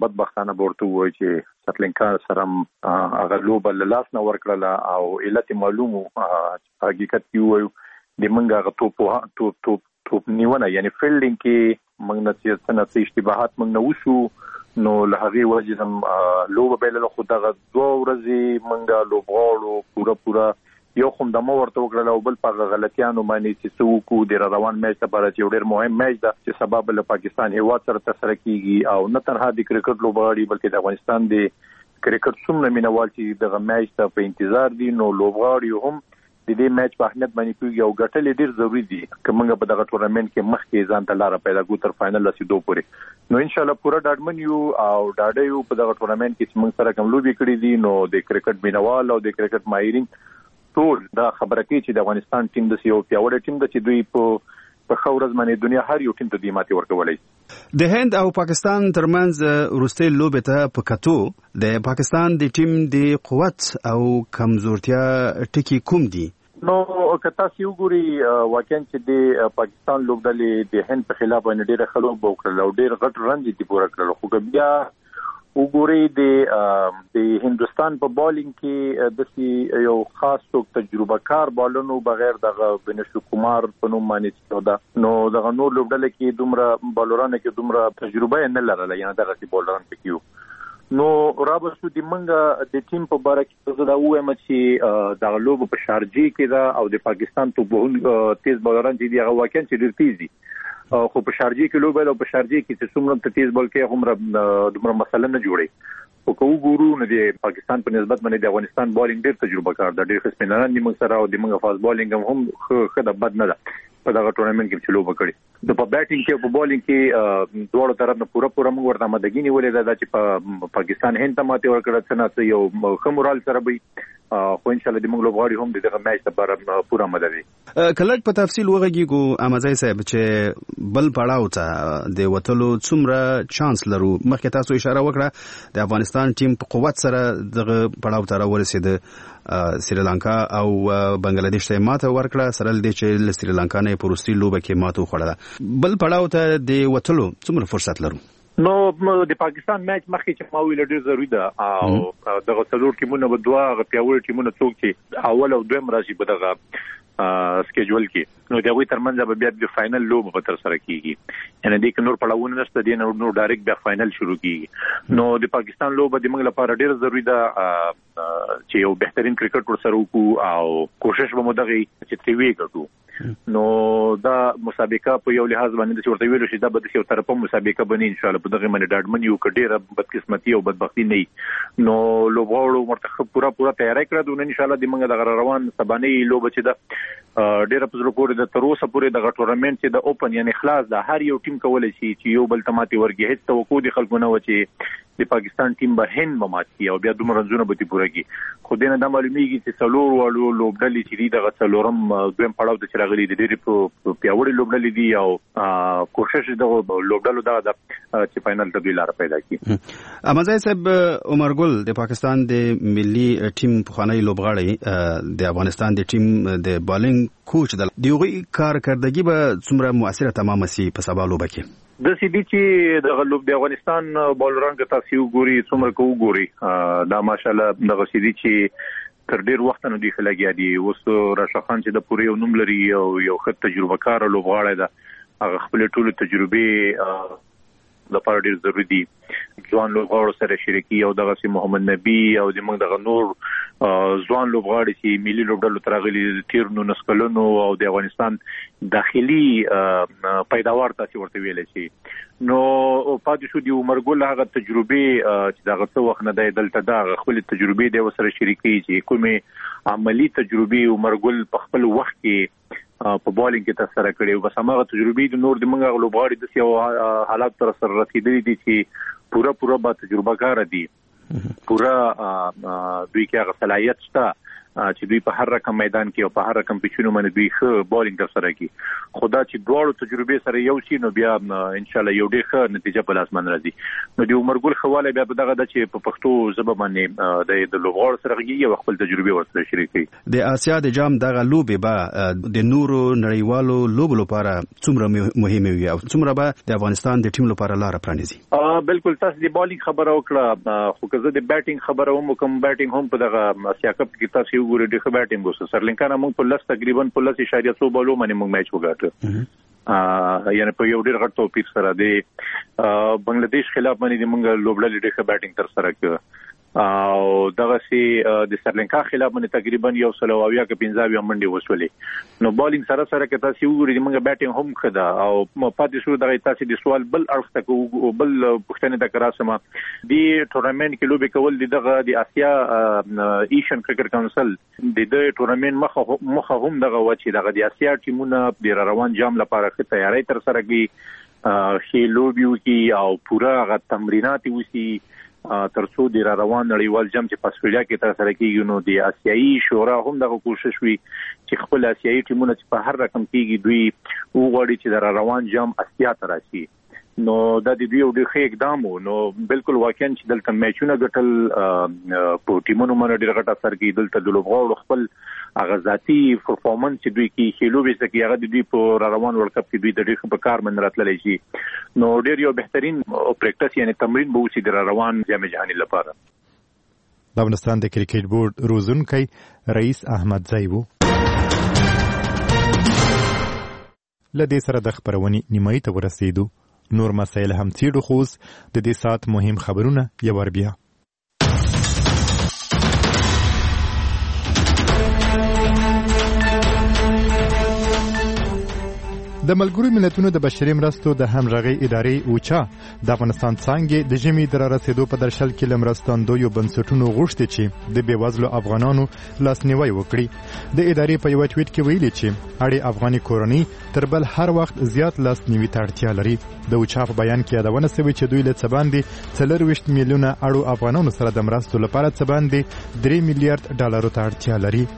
ورته ووایو چې سریلانکا سره هغه لوبه له لاس نه ورکړله او علت معلوم حقیقت کې ووایو د موږ هغه توپ نیونه یعنی فیلډینګ کې موږ نه څه اشتباهات موږ نه وشو، نو له هغې وجې هم لوبه بایلله. خو دغه 2 ورځې موږ لوبغاړو پوره یو خو دمه ورته وکړله او بل په هغه غلطیانو باندې چې څه وکړو د روان میچ لپاره چې یو ډېر مهم میچ ده چې سبا به له پاکستان هیواد سره ترسره کیږي او نه تنها د کرکټ لوبغاړي بلکې د افغانستان د کرکټ څومره مینوال چې دغه میچ ته په انتظار دي، نو لوبغاړي هم د دې میچ په اهمیت باندې کوي او ګټل ډیر ضروری دي که موږ په دغه ټورنمنت کې مخکې ځان ته لار پیدا کوو تر فائنل رسیدو پورې. نو ان شاء الله پوره ډاډمن یو او ډاډه یو په دغه ټورنمنت کې چې موږ سره کوم لوبي کړې دي، نو د کرکټ مینوال او د کرکټ ماهرین ټول دا خبره کوي چې د افغانستان ټیم د یو پیاوړی ټیم د چې دوی په خورز باندې دنیا هر یو ټیم ته دی ماتې ورکولای. د هند او پاکستان ترمنځ وروستۍ لوبه ته په کتو د پاکستان د ټیم د قوت او کمزورتیا ټکی کوم دي؟ نو که تاسو وګورئ واقعا چې د پاکستان لوبډلې د هند په خلاف باندې ډېر خلک وکړل او ډېر غټ رن دي پوره کړل، خو بیا وګوري د هندستان په بالینګ کې د یو خاص تجربه کار بالونو بغیر د بنشو کومار په نوم باندې دا نو د نور لوبډل کې دومره بالورانه کې دومره تجربه نه لرله یعنی دغه بالوران پکيو نو رابطو د منګه د ټیم په باره کې زه دا وایم چې د لوب په شارجې کې دا او د پاکستان ته به تیز بالران چې دی هغه واقعا چې ډیر تیز دي خو په شارجې کې لوب او په شارجې کې چې څومره تیز بال کې همره دومره مسله نه جوړي او کو ګورو نه د پاکستان په نسبت باندې د افغانستان بالینګ ډیر تجربه کار د ډیر خصمنان دي موږ سره او د موږ فاست بالینګ هم خدای بد نه ده په دغه ټورنمنت کې چې لوب کړی د په بیټینګ کې په بالینګ کې دوه طرف نه پوره موږ ورته مدګینی ولې دا چې په پاکستان هند ته ماته ورکړه څنګه یو خمورال سره به خو ان شاء الله د موږ لوبغاړي هم دغه میچ لپاره پوره مدد کله په تفصیل وغږیږو امازای صاحب چې بل پړاو ته د وټلو څومره چانس لرو مخکې تاسو اشاره وکړه د افغانستان ټیم په قوت سره دغه پړاو ته ورسید سریلانکا او بنگلاديش ته ماته ورکړه سره د چې سریلانکا نه پروستي لوبه کې ماته وخړه بل پړاو ته د وټلو څومره فرصت لرو نو د پاکستان میچ مخکې چې ما ویل ډیر ضروری ده او دغه څلور ټیمونه به دوه پیاوړي ټیمونه څوک چې اول او دویم راشي په دغه سکیجول کې نو دغه ترمنځ به بیا د فائنل لوب په تر سره کیږي یعنی د نور پړاوونه نشته دي نو ډایرکټ بیا فائنل شروع کیږي نو د پاکستان لوب د موږ لپاره ډیر ضروری ده چې یو بهترین کرکټ ور سره وکړو او کوشش به مو دغه چې تیوي کړو نو دا مسابقه په یو لحاظ باندې چې ورته ویل شي دا به د یو طرفه مسابقه بني ان شاء الله په دغه باندې ډاډمن یو کډیره بدقسمتي او بدبختی نه نو لوبغاړو مرتخب پورا تیاری کړو ان شاء الله د موږ د روان سبانه لوب چې دا ډیره په زړه پورې د تروسه پورې د ټورنمنت چې د اوپن یعنی خلاص د هر یو ټیم کولای شي چې یو بل تماتي ورګي هیڅ توقع د خلکو نه و چې د پاکستان ټیم به هند مماتي او بیا دومره رنزونه به پوره کی خو دینه د معلومیږي چې څلور والو لوبډلې چې دغه څلورم دویم پړاو د چراغلي د ډېری په پیاوړي لوبډلې دي او کوشش د لوبډلو د چې فائنل ته لار پیدا کړي امازای صاحب عمر ګل د پاکستان د ملي ټیم په خاني لوبغاړي د افغانستان د ټیم د بالینګ کوچ د دیوغي کارکردګي به څومره موثره تمام سي په سبا لوب کې د سیدی چې د غلوب د افغانستان بالران که تاسو وګوري څومره کو وګوري دا ماشاءالله د سیدی چې تر ډیر وخت نه دی خلګیا دي اوس راشد خان چې د پوره یو نوم لري او یو خط تجربه کار لوبغاړی ده هغه خپل ټول تجربه د پاره ډیر ضروری دي ځوان لوبغاړو سره شریکي او دغه سي محمد نبی او د موږ دغه نور ځوان لوبغاړي چې ملي لوبډلو ترغلي تیر نو نسکلونو او د افغانستان داخلي پیداوار تاسو ورته ویل شي نو پاتې شو دی عمر ګل هغه تجربه چې دغه څو وخت نه دی دلته دا خپل تجربه دی وسره شریکي چې کومه عملی تجربه عمر ګل په خپل وخت کې په بالینګ کې تاسو کړی او بس هغه تجربه د نور د منګه لوبغاړي د سیو حالات تر سره رسیدلي دي چې پورا با تجربه کار دي پورا دوی کې هغه صلاحیت شته چې دوی په هر رقم میدان کې او په هر رقم پیچونو باندې دوی ښه بالینګ تر سره کوي خدا چې دواړو تجربه سره یو شي نو بیا ان شاء الله یو ډېر ښه نتیجه په لاس باندې راځي نو د عمر ګل خواله بیا په دغه د چې په پښتو ژبه باندې د لوبغاړو سره غږی او خپل تجربه ورسره شریکي د آسیا د جام دغه لوبې به د نورو نړیوالو لوبو لپاره څومره مهمه وي او څومره به د افغانستان د ټیم لپاره لار پرانیزي بالکل تاسو د بالینګ خبره وکړه خو که زه د بیټینګ خبره کوم بیټینګ هم په دغه آسیا کپ کې تاسو وګورئ د بیټینګ وسو سرلنکا نه موږ په لس تقریبا په 10.2 بالو باندې موږ میچ وګاټو یعنی په یو ډیر غټ توپیر سره د بنگلاديش خلاف باندې موږ لوبډلې ډېر بیټینګ تر سره کړ او دغه سي د سرلنکا خلاف باندې تقریبا یو سلوویا کې 15 منډي وسولې نو بالینګ سره سره کې تاسو وګورئ موږ بیټینګ هم خدا او پاتې شو دغه تاسو د سوال بل اړخ ته بل پښتنه د کراسمه دی ټورنمنت کې لوبې کول دغه د آسیا ایشین کرکټ کونسل د ټورنمنت مخه هم دغه وچی دغه د آسیا ټیمونه د روان جام لپاره ښه تیاری تر سره کوي شی لوبیو کې او پورا غ تمرینات وسی ترڅو د روان نړیوال جام چې په استرالیا کې تر سره کیږي نو د آسیایي شورا هم دغه کوشش وی چې خپل آسیایي ټیمونه چې په هر رقم کېږي دوی وغواړي چې د روان جام آسیا ته راشي نو د دې یو ډېر ښه اقدام وو. نو بالکل واقعا چې دلته میچونه ګټل په ټیمونو باندې ډېر غټ اثر کوي. دلته د لوبغاړو خپل هغه ذاتي پرفارمنس چې دوی کې خېلو به سکه هغه د دوی په روان ورلد کپ کې دوی د ډېر په کار باندې راتللی شي. نو ډېر یو بهترین پریکټس یعنی تمرین به وشي د روان جام جهاني لپاره. د افغانستان د کرکټ بورډ روزونکی رئیس احمد زئی وو. لدې سره د خبرونې نیمایي ته ورسېدو. نور مسایل هم څېړو خو اوس د دې ساعت مهم خبرونه یو ور بیا. د ملګرو ملتونو د بشري مرستو د همغږۍ ادارې اوچا د افغانستان څانګې د ژمي د رارسېدو په درشل کې له مرستندویو بنسټونو غوښتي چې د بېوزلو افغانانو لاسنیوی وکړي. د ادارې په یوه ټویټ کې ویلي چې اړې افغاني کورنۍ تر بل هر وخت زیات لاسنیوي ته اړتیا لري. د اوچا په بیان کې یادونه شوې چې دوی له څه باندې 24 میلیونه اړو افغانانو سره د مرستو لپاره څه باندې 3 میلیارډ ډالرو ته اړتیا لري.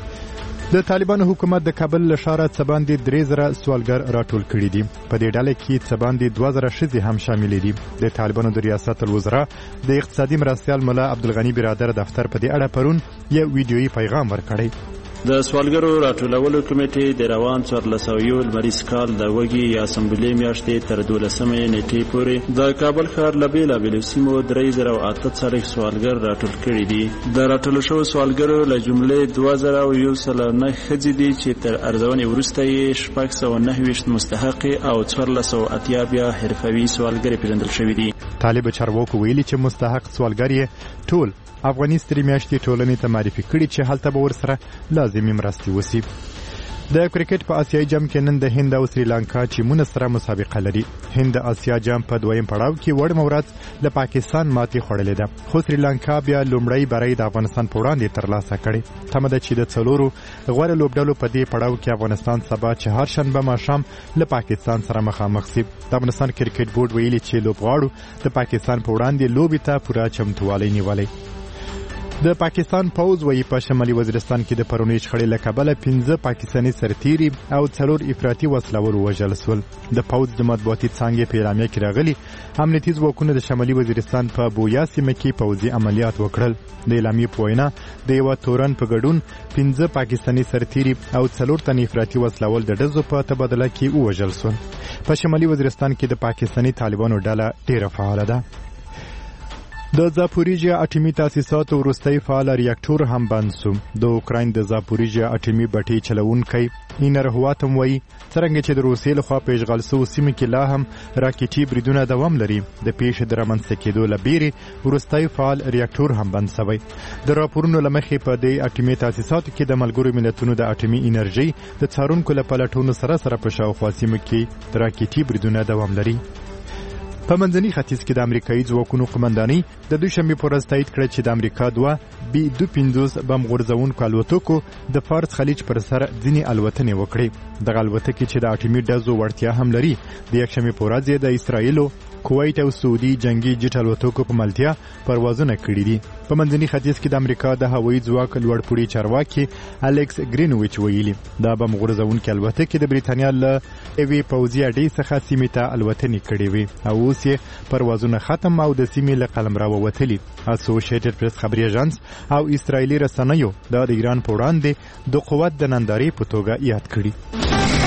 د طالبانو حکومت د کابل له ښاره څه باندې 3000 سوالګر راټول کړي دي. په دې ډله کې څه باندې 2000 ښځې هم شاملې دي. د طالبانو د ریاست الوزرا د اقتصادي مرستیال مولا عبدالغني برادر دفتر په دې اړه پرون یو ویډیويي پیغام ورکړی. د سوالګرو راټولولو کمیټې د روان 1400 لمریز کال د وږي یا سمبولې میاشتې تر 12 نیټې پورې د کابل ښار له بېلابېلو سیمو 3008 سوالګر راټول کړي دي. د راټول شوو سوالګرو له جملې 2109 ښځې دي چې تر ارزونې وروسته یې 629 مستحق او 1480 بیا حرفوي سوالګر پیژندل شوي دي. طالب چارواکو ویلي چې مستحق سوالګر یې ټول افغاني سترې میاشتې ټولنې ته معرفي کړي چې هلته به ورسره لازمي مرستې وشي. د کرکټ په آسیایي جام کې نن د هند او سریلانکا ټیمونه سره مسابقه لري. هند د آسیا جام په دویم پړاو کې وړ ورځ له پاکستان ماتې خوړلې ده، خو سریلانکا بیا لومړی بری د افغانستان په وړاندې ترلاسه کړې. تمه ده چې د څلورو غوره لوبډلو په دې پړاو کې افغانستان سبا چهارشنبه ماښام له پاکستان سره مخامخ شي. د افغانستان کرکټ بورډ ویلي چې لوبغاړو د پاکستان په وړاندې لوبې ته پوره چمتووالی نیولی. د پاکستان پوز وایي په شمالي وزیرستان کې د پرونۍ شخړې له کبله 15 پاکستاني سرتیري او 4 افراطي وسلوال ووژل شول. د پوز د مطبوعاتي څانګې په اعلامیه کې راغلي امنیتي ځواکونه د شمالي وزیرستان په بویا سیمه کې پوځي عملیات وکړل. د اعلامیې په وینا د یوه تورن په ګډون 15 پاکستاني سرتیري او 4 تن افراطي وسلوال د ډزو په تبادله کې ووژل شول. په شمالي وزیرستان کې د پاکستاني طالبانو ډله ډیره فعاله ده. د زاپوریژیا اټومي تاسیساتو وروستی فعال ریاکټور هم بند شو. د اوکراین د زاپوریژیا اټومي بټۍ چلونکی اینر هواتم وایي څرنګه چې د روسیې لخوا په اشغال شوو سیمو کې لا هم راکټي بریدونه دوام لري، د پیښې د رامنځته کېدو له بیرې وروستی فعال ریاکټور هم بند شوی. د راپورونو له مخې په دې اټومي تاسیساتو کې د ملګرو ملتونو د اټومي انرژۍ د څارونکو له پلټونو سره په شاوخوا سیمو کې راکټي بریدونه دوام لري. په منځني ختیځ کې د امریکایي ځواکونو قمندانۍ د دوشنبې په ورځ تایید کړه چې د امریکا 2 B-250 بم غورځونکو الوتکو د فارس خلیج پر سر ځینې الوتنې وکړې. دغه الوتکې چې د اټومي ډزو وړتیا هم لري د یکشنبې په ورځ د اسرایلو، کویت او سعودي جنگي جټ الوتکو په ملتیا پروازونه کړي دي. په منځني ختیځ کې د امریکا د هوایي ځواک لوړپوړي چارواکي الیکس ګرینویچ ویلي دا بم غورځونکې الوتکې د بریتانیا له یوې پوځي اډې څخه سیمې ته الوتنې کړې وې او اوس یې پروازونه ختم او د سیمې له قلمرو ووتلي. اسوسییټډ پریس خبري ایجنس او اسرایلی رسنیو د ایران په وړاندې د قوت د نندارې په توګه یاد کړي.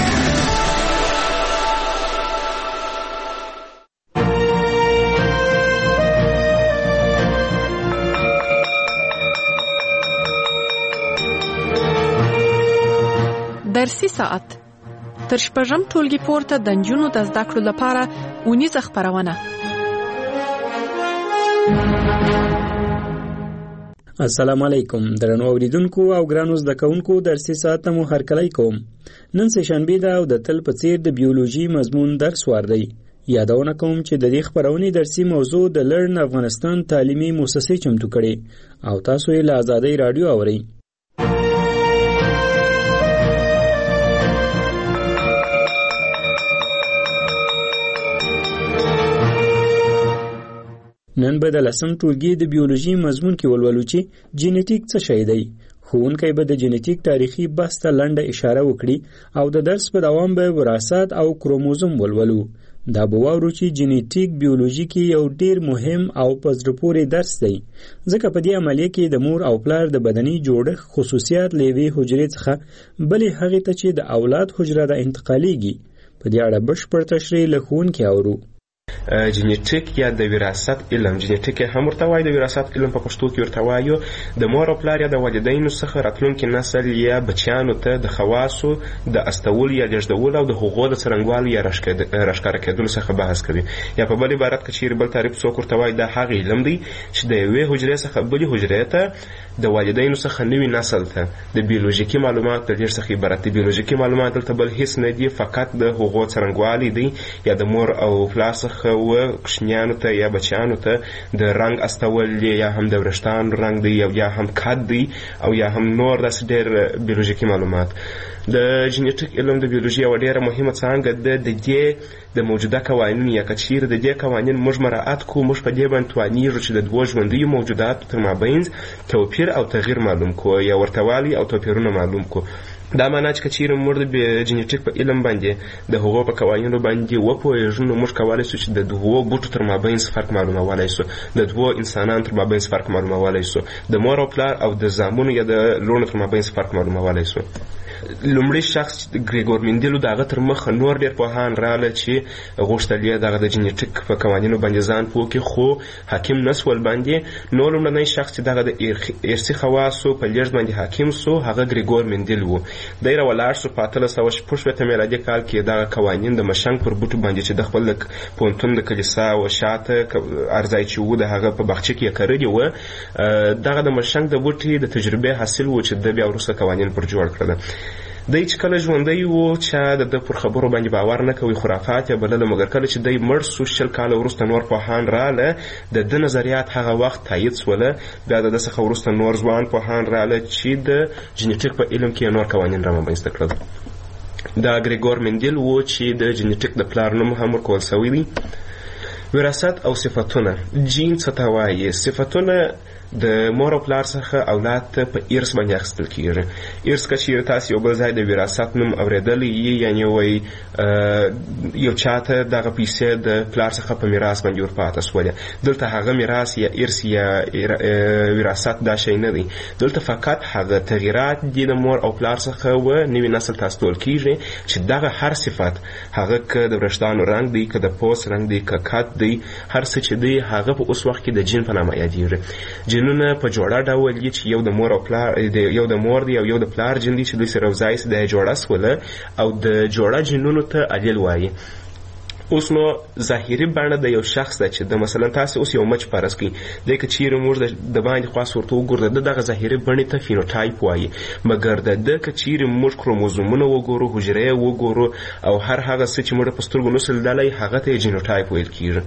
درسي ساعت تر شپږم ټولګي پورته د نجونو د زده کړو لپاره اونیزه خپرونه. السلام علیکم درنو اوریدونکو او ګرانو زده کوونکو، درسي ساعت مو هرکلی کوم. نن سه شنبه ده او د تل په څیر د بیولوژي مضمون درس واردی. یادونه کوم چې د دې خبرونې درسي موضوع د لرن افغانستان تعلیمي مؤسسې چمتو کړي او تاسو یې له آزادۍ رادیو اورئ. نن به د 10م ټولګي د بیولوژي مضمون کې ولولو چې جینیټیک څه شی دی. ښوونکی به د جینیټیک تاریخي بحث ته لنډه اشاره وکړي او د درس په دوام به وراثت او کروموزوم ولولو. دا به واورو چې جینیټیک بیولوژي کې یو ډیر مهم او په زړه پورې درس دی، ځکه په دې عملیه کې د مور او پلار د بدني جوړښت خصوصیات له یوې حجرې څخه بلې هغې ته چې د اولاد حجره ده انتقالیږي. په دې اړه بشپړ تشریح له ښوونکي اورو. جینیټیک یا د وراثت علم، جینیټیک هم ورته وایي، د وراثت علم په پښتو کې ورته وایو. د مور او پلار یا د والدینو څخه راتلونکي نسل یا بچیانو ته د خواصو د استول یا لېږدول او د هغو د څرنګوالي یا راښکاره کېدلو څخه بحث کوي. یا په بل عبارت کې چیرې بل تعریف څوک ورته وایي، دا هغه علم دی چې د یوې حجرې څخه بلې حجرې ته، د والدینو څخه نوي نسل ته د بیولوژیکي معلومات د لېږد څخه عبارت دي. بیولوژیکي معلومات دلته بل هیڅ نه دي، فقط د هغو څرنګوالي دی یا د مور او پلار څخه و کوچنیانو ته یا بچیانو ته د رنګ استول یا هم د وریښتانو رنګ دی یا هم قد دی او یا هم نور داسې ډېر بیولوژیکي معلومات. د جینیټیک علم د بیولوژي یوه ډېره مهمه څانګه ده. د دې د موجوده قوانین یا که چیرې د دې قوانین موږ مراعات کړو، موږ په دې باندې توانیږو چې د دوو ژوندیو موجوداتو تر مابین توپیر او تغییر معلوم کړو یا ورتهوالی او توپیرونه معلوم کړو. دا معنا چې که چیرې موږ د جینیټیک په علم باندې د هغو په قوانینو باندې وپوهېږو، نو موږ کولی شو چې د دوو بوټو تر مابین فرق معلومولی شو، د دوو انسانانو تر مابین فرق معلومولی شو، د مور او پلار او د زامنو یا د لوڼو تر مابین فرق معلومولی شو. لومړی شخص ګریګور مندیلو د هغه تر مخه نور ډېر پوهان راغله چې غوښتل یې دغه د جینیټیک په قوانینو باندې ځان پوه کړي، خو حاکم نه سول باندې. نو لومړنی شخص چې دغه د ارثي خواصو په لېږد باندې حاکم سو هغه ګریګور مندیل و. دی راولاړ سو په 1866 میلادي کال کې دغه قوانین د مشنګ پر بوټو باندې چې د خپل پوهنتون د کلیسا و شاته ارځای چې و د هغه په باغچه کې یې کرلي وه، دغه د مشنګ د بوټي د تجربې حاصل و چې د بیا وروسته قوانین پر جوړ کړل. دی چې کله ژوندی و چا د ده پر خبرو باندې باور نه کوي، خرافات یې بلله، مګر کله چې دی مړ سو 20 کاله وروسته نور پوهان راله، د ده نظریات هغه وخت تایید سوله. بیا د ده څخه وروسته نور ځوان پوهان راله چې د جینیټیک په علم کې نور قوانین رامنځته کړل. دا ګریګور مندیل و چې د جینیټیک د پلار نوم هم ورکول سوی دی. وراثت او صفتونه. جین څه ته وایي؟ صفتونه د مور او پلار څخه اولاد ته په ارث باندې اخیستل کېږي. ارث که چیرې تاسو یو بل ځای د وراثت نوم اورېدلی یي، یعنې وایي یو چا ته دغه پیسې د پلار څخه په میراث باندې ورپاته سولې. دلته هغه میراث یا ارث یا وراثت دا شی نه دی، دلته فقط هغه تغییرات دي د مور او پلار څخه و نوي نسل ته استول کېږي چې دغه هر صفت، هغه که د وریښتانو رنګ دی، که د پوست رنګ دی، که قد دی، هر څه چې دی هغه په اوس وخت کې د جین په نامه یادېږي. جینونه په جوړه ډول دي چې یو د مور او پلار یو د مور دی او یو د پلار جین دی چې دوی سره یوځای سي د جوړه سوله او د جوړه جینونو ته الیل وایي. اوس نو ظاهري بڼه د یو شخص ده چې د مثلا تاسو اوس یو مچ فرض کړئ، دی که چیرې موږ د باندې خواص ورته وګورو د دغه ظاهري بڼې ته فینوټایپ وایي، مګر د ده که چیرې موږ کروموزومونه وګورو، حجرې وګورو او هر هغه څه چې موږ په سترګو نسو لیدلی هغه ته یې جینوټایپ ویل کېږي.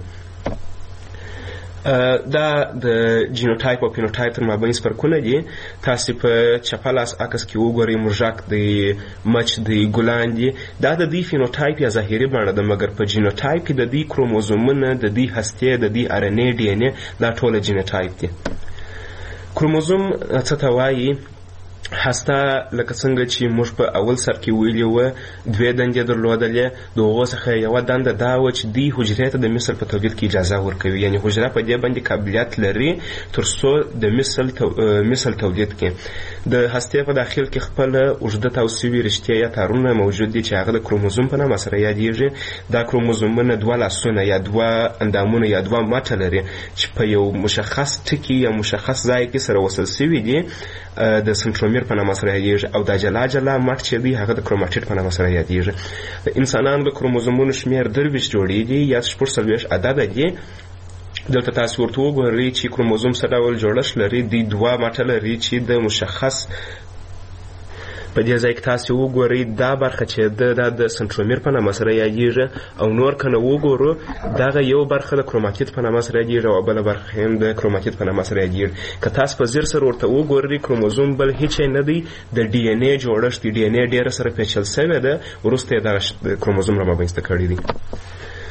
دا د جینوټایپ او فینوټایپ تر مابین فرقونه دي. تاسو په چپه لاس عکس کې وګورئ، مرژک دی، مچ دی، ګلان دي، دا د دې فینوټایپ یا ظاهري بڼه ده، مګر په جینوټایپ کې د دې کروموزومونه، د دې هستې، د دې RNA DNA دا ټوله جینوټایپ دي. کروموزوم څه ته وایي؟ هسته لکه څنګه چې موږ په اول سر کې ویلي وه 2 دندې درلودلې، د هغو څخه یوه دنده دا وه چې دې حجرې ته د مثل په تولید کې اجازه ورکوي، یعنې حجره په دې باندې قابلیت لري تر څو د مثل تولید کړي. د هستې په داخل کې خپله اوږده تاو سوي رشتې یا تارونه موجود دي چې هغه د کروموزوم په نامه سره یادېږي. دا کروموزومونه 2 لاسونه یا 2 اندامونه یا 2 مټه لري چې په یو مشخص ټکي یا مشخص ځای کې سره وصل سوي دي، د سنترومیر په نامه سره یادېږي، او دا جلا جلا مټ چې دی هغه د کروماټیډ په نامه سره یادېږي. د انسانانو د کروموزومونو شمېر 23 جوړې دي یا 46 عدده دي. دلته تاسو ورته وګورئ چې کروموزوم څه ډول جوړښت لري. دی 2 مټه لري چې د مشخص په دې ځای کې تاسو وګورئ دا برخه چې د سنترومیر په نامه سره یادېږي، او نور که نه وګورو دغه یو برخه د کروماتید په نامه سره یادېږي او بله برخه هم د کروماتید په نامه سره یادېږي. که تاسو په ځیر سره ورته وګورئ کروموزوم بل هیڅ نه دی، د DNA جوړښت دی، DNA ډېره سره پیچل سوې ده، وروسته یې دغه کروموزوم رامنځته کړی دی.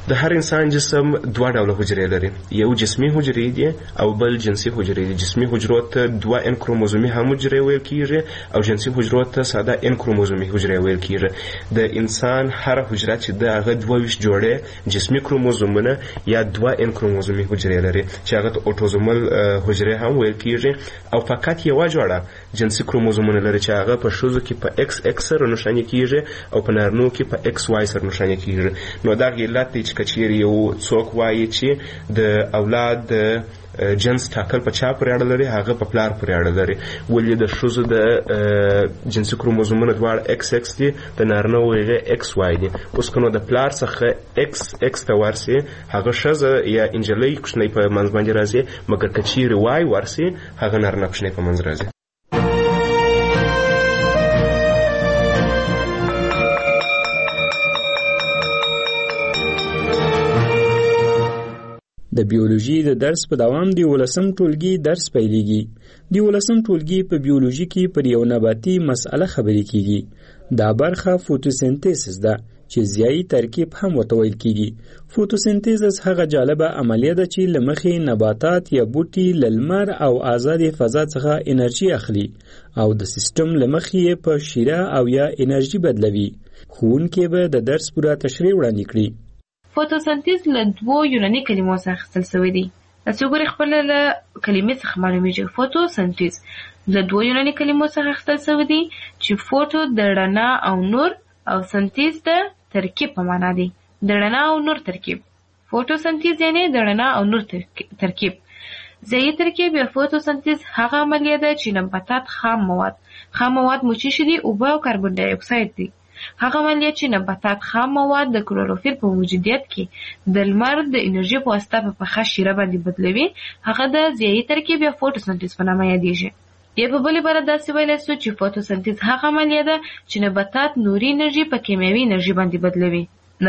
د هر انسان جسم دوه ډوله حجرې لري، یو جسمي حجرې دي او بل جنسي حجرې دي. جسمي حجرو ته 2 ان کروموزومي هم حجرې ویل کیږي او جنسي حجرو ته ساده ان کروموزومي حجرې ویل کیږي. د انسان هر حجره چې د هغه 22 جوړې جسمي کروموزومونه یا 2 ان کروموزومي حجرې لري چې هغه ته اوټوزومل حجرې هم ویل کیږي، او فقط یو جوړه جنسي کروموزومونه لري چې هغه په ښځو کې په ایکس ایکس سره نښاني کیږي او په نارینو کې په ایکس واي سره نښاني کیږي. نو دا علت دی چې کچیر یو څوک وایي چې د اولاد جنس ټاکل په چا پورې اړه لري، هغه په پلار پورې اړه لري. ولې د ښځو د جنسي کروموزومونه دواړه ایکس ایکس دي، د نارینه هغه ایکس واي دي. اوس که نو د پلار څخه ایکس ایکس ته ورسي هغه ښځه یا انجلۍ کوچنۍ په منځ باندې راځي، مګر که چیرې واي ورسي هغه نارینه کوچنۍ په منځ راځي. د بیولوژي د درس په دوام د 11م ټولګي درس پیلېږي. د 11م ټولګي په بیولوژي کې پر یو نباتي مسئله خبرې کیږي. دا برخه فوتوسنتیز ده چې ضیایي ترکیب هم ورته ویل کیږي. فوتوسنتیز هغه جالبه عملیه ده چې له مخې نباتات یا بوټي له لمر او آزادې فضا څخه انرژي اخلي او د سیستم له مخې په شیره او یا انرژي بدلوي. ښوونکی به د درس پوره تشریح وړاندې کړي. فوتوسنتیز له 2 یوناني کلمو څخه اخیستل شوی دی. تاسو ګورئ خپل له کلمې څخه معلومیږي. فوتوسنتیز له 2 یوناني کلمو څخه اخیستل شوی دی چې فوتو د رڼا او نور او سنتیز د ترکیب په معنا دی. د رڼا او نور ترکیب. فوتوسنتیز یعنی د رڼا او نور ترکیب. ضیایي ترکیب یا فوتوسنتیز هغه عملیه ده چې نباتات خام مواد مو چې دي اوبه او کاربن ډای اکساید دي. هغه عملیه چې نباتات خام مواد د کلوروفیل په موجودیت کې د لمر د انرژي په واسطه په پخه شیره باندې بدلوي، هغه د ضیایي ترکیب یا فوتوسنتیز په نامه یادیږي. یا په بل عبارت داسې ویلی سو چې فوتوسنتیز هغه عملیه ده چې نباتات نوري انرژي په کیمیاوي انرژي باندې بدلوي.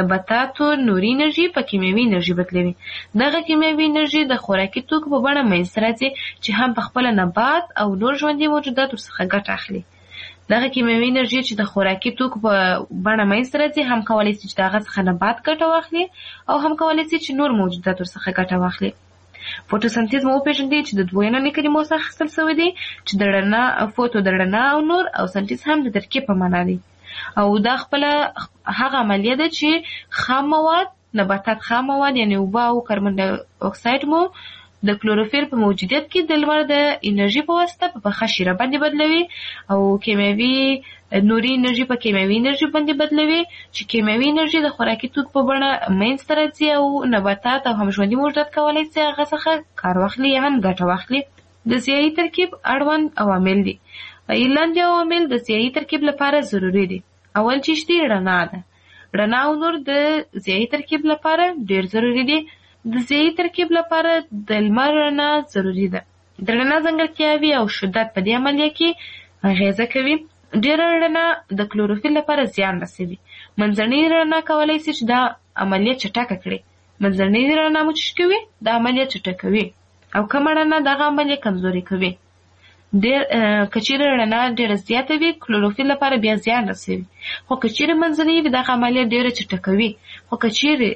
دغه کیمیاوي انرژي د خوراکي توکو په بڼه منځته راځي چې هم په خپله نبات او نور ژوندي موجودات ورڅخه ګټه اخلي. دغه کیمیاوي انرژي چې د خوراکي توکو په بڼه منځته راځي هم کولی شي چې د هغه څخه نبات ګټه واخلي او هم کولی شي چې نور موجودات ورڅخه ګټه واخلي. فوتوسنتیز مو وپېژندئ چې د 2 یوناني کلمو څخه اخیستل شوی دی چې د رڼا فوتو د رڼا او نور او سنتیز هم د ترکیب په معنا دی. او دا خپله هغه عملیه ده چې نباتات خام مواد یعنی اوبه او کاربن ډای اکساید مو د کلوروفیل په موجودیت کې د لمر د انرژي په واسطه په پخه شیره باندې بدلوي او نوري انرژي په کیمیاوي انرژي باندې بدلوي چې کیمیاوي انرژي د خوراکي توکو په بڼه منځته راځي او نباتات او هم ژوندي موجودات کولی شي هغه څخه کار واخلي یا هم ګټه واخلي. د ضیایي ترکیب اړوند عوامل دي. لاندې عوامل د ضیایي ترکیب لپاره ضروري دي. اول چیز دی رڼا ده. رڼا او نور د ضیایي ترکیب لپاره ډیر ضروري دي. د ضیایي ترکیب لپاره د لمر رڼا ضروري ده. د رڼا ځانګړتیاوې او شدت په دې عملیه کې اغیزه کوي. ډیره رڼا د کلوروفیل لپاره زیان رسوي. منځنۍ رڼا کولی شي چې دا عملیه چټکه کړي. منځنۍ رڼا مو چې کوي دا عملیه چټکوي او کمه رڼا دغه عملیه کمزوري کوي. که چیرې رڼا ډیره زیاته وي کلوروفیل لپاره بیا زیان رسوي، خو که چیرې منځنۍ وي دغه عملیه ډیره چټکوي. خو که چیرې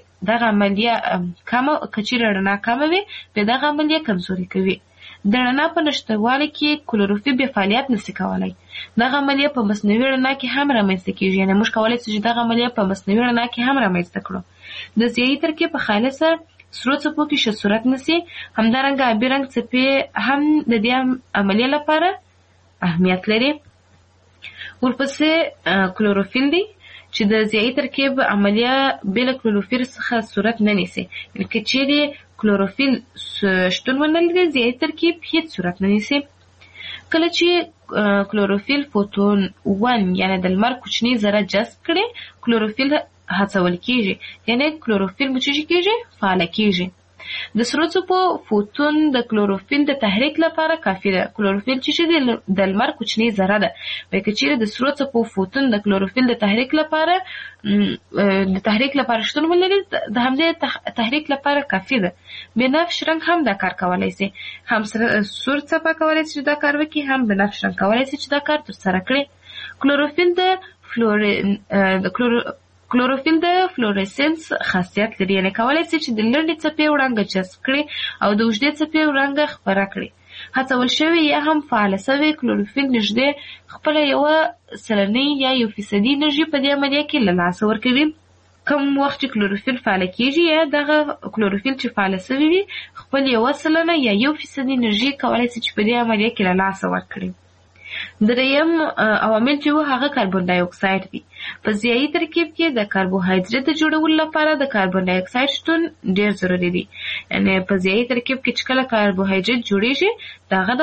رڼا کمه وي بیا دغه عملیه کمزوري کوي. د رڼا په نشتوالي کې کلوروفیل بیا فعالیت نشي کولی. دغه عملیه په مصنوعي رڼا کې هم رامنځته کیږي. یعنې موږ کولی شو چې دغه عملیه په مصنوعي رڼا کې هم رامنځته کړو. د ضیایي ترکیب په خالصه سرو څپو کې ښه صورت نیسي. همدارنګه آبي رنګ څپې هم د دې عملیې لپاره اهمیت لري. ورپسې کلوروفیل دی چې د ضیایي ترکیب عملیه بې له کلوروفیل څخه صورت نه نیسي. یعنې که چیرې کلوروفیل شتون ونه لري ضیایي ترکیب هیڅ صورت نه نیسي. کله چې کلوروفیل فوتون 1 یعنې د لمر کوچنۍ ذره جذب کړي کلوروفیل هڅول کیږي. یعنی کلوروفیل مو چې کیږي فعال کیږي. د سرو څپو فوتون د کلوروفیل د تحریک لپاره کافي ده. کلوروفیل چې د لمر کوچنۍ ذره ده. وایي که چیرې د سرو څپو فوتون د کلوروفیل د تحریک لپاره شتون ولري د همدې تحریک لپاره کافي ده. بنفش رنګ هم دا کار کولی شي. هم سور څپه کولی شي چې دا کار وکړي، هم بنفش رنګ کولی شي چې دا کار ترسره کړي. کلوروفیل کلوروفیل د فلورسنس خاصیت لري، یعنې کولی شي چې د لنډې څپې وړانګه جذب کړي او د اوږدې څپې وړانګه خپره کړي. هڅول شوې یا هم فعاله شوې کلوروفیل نږدې خپله 1% یا 1% انرژي په دې عملیه کې له لاسه ورکوي. کوم وخت چې کلوروفیل فعاله کېږي یا دغه کلوروفیل چې فعاله شوی وي خپل 1% یا 1% انرژي کولی شي چې په دې عملیه کې له لاسه ورکړي. دریم عوامل چې وو هغه کاربن ډای اکساید دي. په ضیایي ترکیب کې د کاربوهایډریټ د جوړولو لپاره د کاربن ډای اکساید شتون ډېر ضروري دی. یعنې په ضیایي ترکیب کې چې کله کاربوهایډریټ جوړیږي د هغه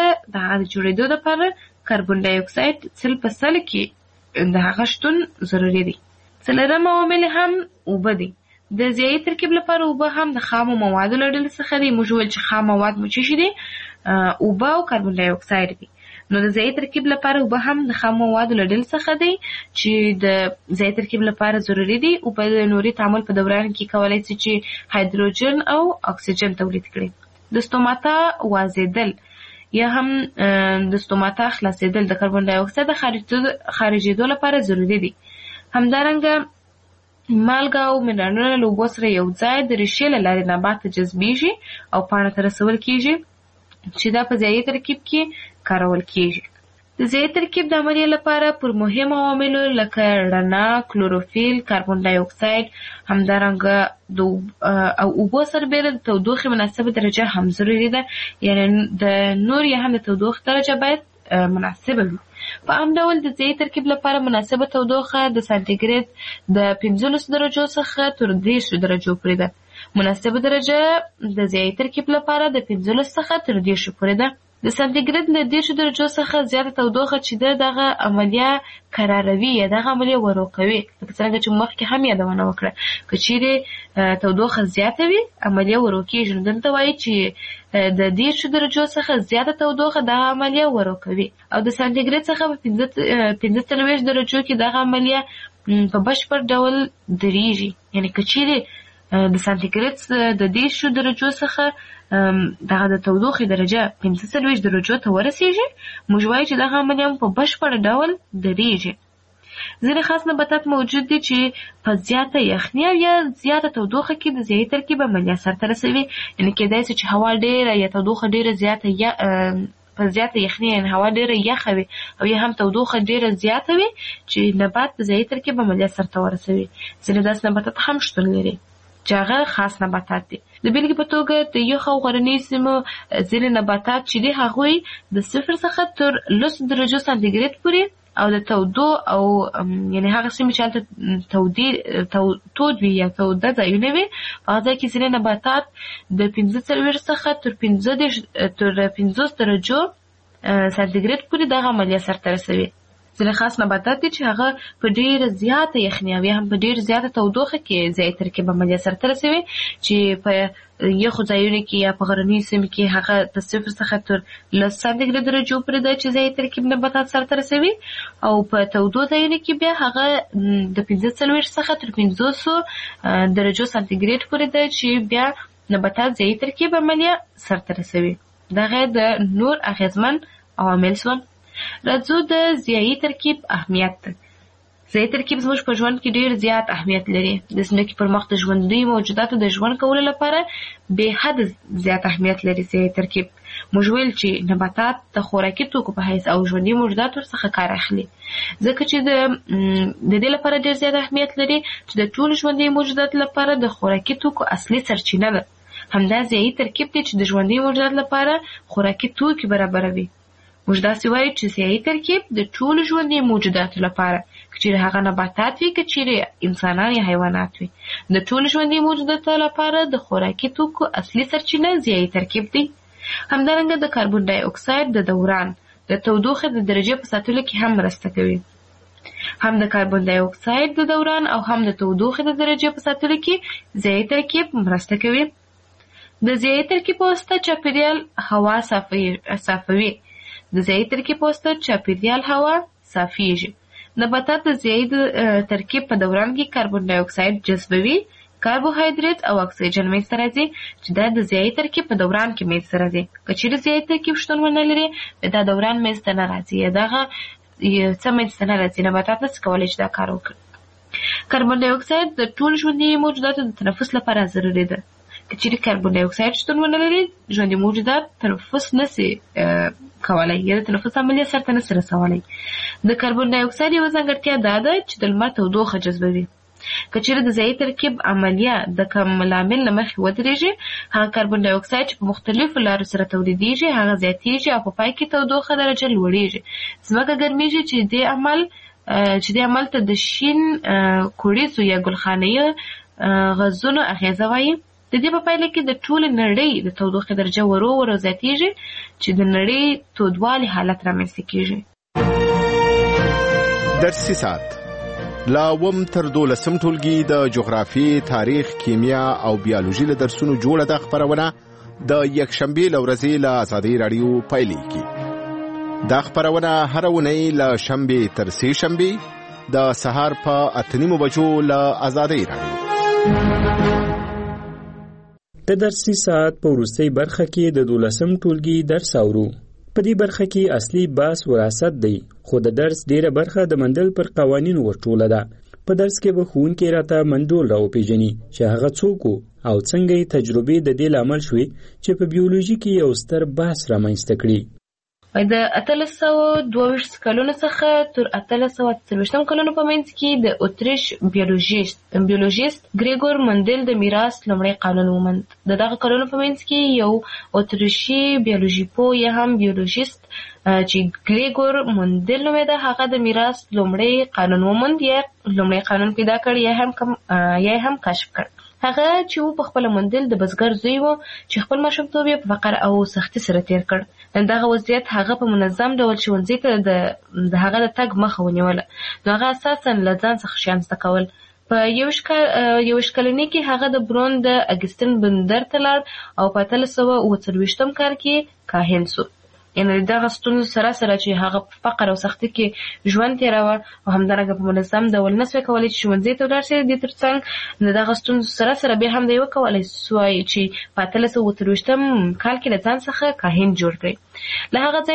د جوړېدو لپاره کاربن ډای اکساید 100% کې د هغه شتون ضروري دی. څلورم عوامل هم اوبه دي. د ضیایي ترکیب لپاره اوبه هم د خامو موادو له ډلې څخه دي. موږ وویل چې خام مواد مو څه شي دي؟ اوبه او کاربن ډای اکساید دي. نو د ضیایي ترکیب لپاره اوبه هم د خام موادو له ډلې څخه دي چې د ضیایي ترکیب لپاره ضروري دي. اوبه د نوري تعامل په دوران کې کولی شي چې هایدروجن او اکسیجن تولید کړي. د ستوماتا وازېدل یا هم د ستوماتا خلاصېدل د کاربن ډای اکساید د خارجېدو لپاره ضروري دي. همدارنګه مالګه او منرالونه له اوبو سره یو ځای د ریښې له لارې نبات ته جذبېږي او پاڼه ته رسول کېږي چې دا په ضیایي ترکیب کې کارول کېږي. د ضیایي ترکیب د عملیې لپاره پر مهمو عواملو لکه رڼا، کلوروفیل، کاربن ډای اکساید، همدارنګه او اوبو سربېره د تودوخې مناسبه درجه هم ضروري ده. یعنې د نور یا هم د تودوخې درجه باید مناسبه وي. په عام ډول د ضیایي ترکیب لپاره مناسبه تودوخه د سانتیګریډ د 15 درجو څخه تر 30 درجو پورې ده. مناسبه درجه د ضیایي ترکیب لپاره د 15 څخه تر 30 پورې ده. د سانتیګریډ له 30 درجو څخه زیاته تودوخه چې دغه عملیه قراروي یا دغه عملیه ورو کوي. لکه څنګه چې مخکې هم یادونه وکړه، که چیرې تودوخه زیاته وي عملیه ورو کېږي. نو دلته وایي چې د 30 درجو څخه زیاته تودوخه دغه عملیه ورو کوي او د سانتیګریډ څخه په 45 درجو کې دغه عملیه په بشپړ ډول درېږي. یعنې که چیرې د سانتیګریډ د 30 درجو څخه دغه د تودوخې درجه 45 درجو ته ورسېږي، موږ وایو چې دغه عملیه په بشپړ ډول درېږي. ځینې خاص نباتات موجود دي چې په زیاته یخني او یا زیاته تودوخه کې د ضیایي ترکیب عملیه سرته رسوي. یعنې کېدای شي چې هوا ډېره یا تودوخه ډېره زیاته یا په زیاته یخني یعنې هوا ډېره یخه وي او یا هم تودوخه ډېره زیاته وي چې نبات د ضیایي ترکیب عملیه سرته ورسوي. ځینې داسې نباتات هم شتون لري چې هغه خاص نباتات دي. د بېلګې په توګه د یخ او غرنیو سیمو ځینې نباتات چې دي هغوی د 0 څخه تر 10 درجو سانتیګریډ پورې او د تودو او یعنې هغه سیمې چې هلته تود وي یا توده ځایونه وي په هغه ځای کې ځینې نباتات د 45 څخه تر 50 درجو سانتیګریډ پورې دغه عملیه سرته رسوي. ځینې خاص نباتات دي چې هغه په ډېره زیاته یخني او یا هم په ډېر زیاته تودوخه کې ضیایي ترکیب عملیه سرته رسوي چې په یخو ځایونو کې یا په غرنیو سیمو کې هغه د 0 څخه تر 10 سانتیګریډ درجو پورې ده چې ضیایي ترکیب نباتات سرته رسوي او په تودو ځایونو کې بیا هغه د 45 څخه تر 500 درجو سانتیګریډ پورې ده چې بیا نباتات ضیایي ترکیب عملیه سرته رسوي. دغه د نور اغیزمن عوامل شول. راځو د ضیایي ترکیب اهمیت ته. ضیایي ترکیب زموږ په ژوند کې ډېر زیات اهمیت لري. د ځمکې پر مخ د ژوندي موجوداتو د ژوند کولو لپاره بې حده زیات اهمیت لري ضیایي ترکیب. موږ ویل چې نباتات د خوراکي توکو په حیث او ژوندي موجوداتو څخه کار اخلي ځکه چې د دې لپاره ډېر زیات اهمیت لري چې د ټولو ژوندي موجوداتو لپاره د خوراکي توکو اصلي سرچینه ده. همدا ضیایي ترکیب دی چې د ژوندي موجوداتو لپاره خوراکي توکي برابروي. موږ داسې وایو چې ضیایي ترکیب د ټولو ژوندي موجوداتو لپاره، که چیرې هغه نباتات وي که چیرې انسانان یا حیوانات وي، د ټولو ژوندي موجوداتو لپاره د خوراکي توکو اصلي سرچینه ضیایي ترکیب دی. همدارنګه د کاربن ډای اکساید د دوران د تودوخې د درجې په ساتلو کې هم مرسته کوي. هم د کاربن ډای اکساید د دوران او هم د تودوخې د درجې په ساتلو کې ضیایي ترکیب مرسته کوي. د ضیایي ترکیب په واسطه چاپیریال هوا صافوي. د ضیایي ترکیب په واسطه چاپیریال هوا صافیږي. نباتات د ضیایي ترکیب په دوران کې کاربن ډای اکساید جذبوي، کاربوهایډریټ او اکسیجن منځته راځي چې دا د ضیایي ترکیب په دوران کې منځته راځي. که چیرې ضیایي ترکیب شتون ونه لري دا دوران منځته نه راځي یا دغه څه منځته نه راځي، نباتات نشي کولی چې دا کار وکړي. کاربن ډای اکساید د ټولو ژوندي موجوداتو د تنفس لپاره ضروري ده. که چیرې کاربن ډای اکساید شتون ونه لري، ژوندي موجودات تنفس نشي کولای یا د تنفس عملیه سرته نشي رسولی. د کاربن ډای اکساید یوه ځانګړتیا دا ده چې د لمر تودوخه جذبوي. که چیرې د ځایي ترکیب عملیه د کوم لامل له مخې ودرېږي، هغه کاربن ډای اکساید چې په مختلفو لارو سره تولیدېږي هغه زیاتېږي او په پای کې تودوخه درجه لوړېږي. ځمکه ګرمېږي چې دې عمل ته د شین کوړیزو یا ګلخانه‌یي غازونو اغیزه وایي. د دې په پایله کې د ټولې نړۍ د تودوخې درجه ورو زیاتېږي چې د نړۍ تودوالي حالت رامنځته کېږي. درسي ساعت لا وم تر 12 ټولګي د جغرافي، تاریخ، کیمیا او بیولوژي له درسونو جوړه د خبرونه د یکشنبه لورځي له آزادۍ رادیو پایلیږي. دا خبرونه هر ونی له شنبه تر سه شنبه د سهار په 8:30 بجو له آزادۍ رادیو. د درسي ساعت په وروستۍ برخه کې د 12م ټولګي درس اورو. په دې برخه کې اصلي بحث وراثت دی، خو د درس ډیره برخه د مندل پر قوانینو ورټوله ده. په درس کې به ښوونکی راته منډول راوپېژني چې هغه څوک او څنګه یې تجربې د دې لامل شوې چې په بیولوژي کې یو ستر بحث رامنځته کړي. د 1822 کلونو څخه تر 1840 کلونو په منځ کې د اتریش بیولوژیست ګریګور مندل د میراث لومړی قانون وموند. د دغه کلونو په منځ کې یو اتریشي بیولوژي پوه یا هم بیولوژیست چې ګریګور مندل نومېده، هغه د میراث لومړی قانون وموند یا لومړی قانون پیدا کړ یا هم کشف کړ. هغه چې په خپل مندل د بزګر زوی و چې خپل ماشومتوب یې په فقر او سختي سره تیر کړ. دغه وضعیت هغه په منظم ډول ښوونځي ته د هغه د تګ مخه ونیوله. نو هغه اساسا له ځان څخه شیان زده کول. په 21 کلنۍ کې هغه د برون د اګستین بندر ته لاړ او په 1840 کال کې کاهن شو. یعنې دغه ستونزو سره چې هغه په فقر او سختي کې ژوند تېراوه او همدارنګه په منظم ډول نسوای کولی چې ښوونځي ته ولاړ شي. د دې ترڅنګ د دغه ستونزو سره بیا هم دی وکولی سوای چې په 1823 کال کې له ځان څخه کاهن جوړ کړي. له هغه ځای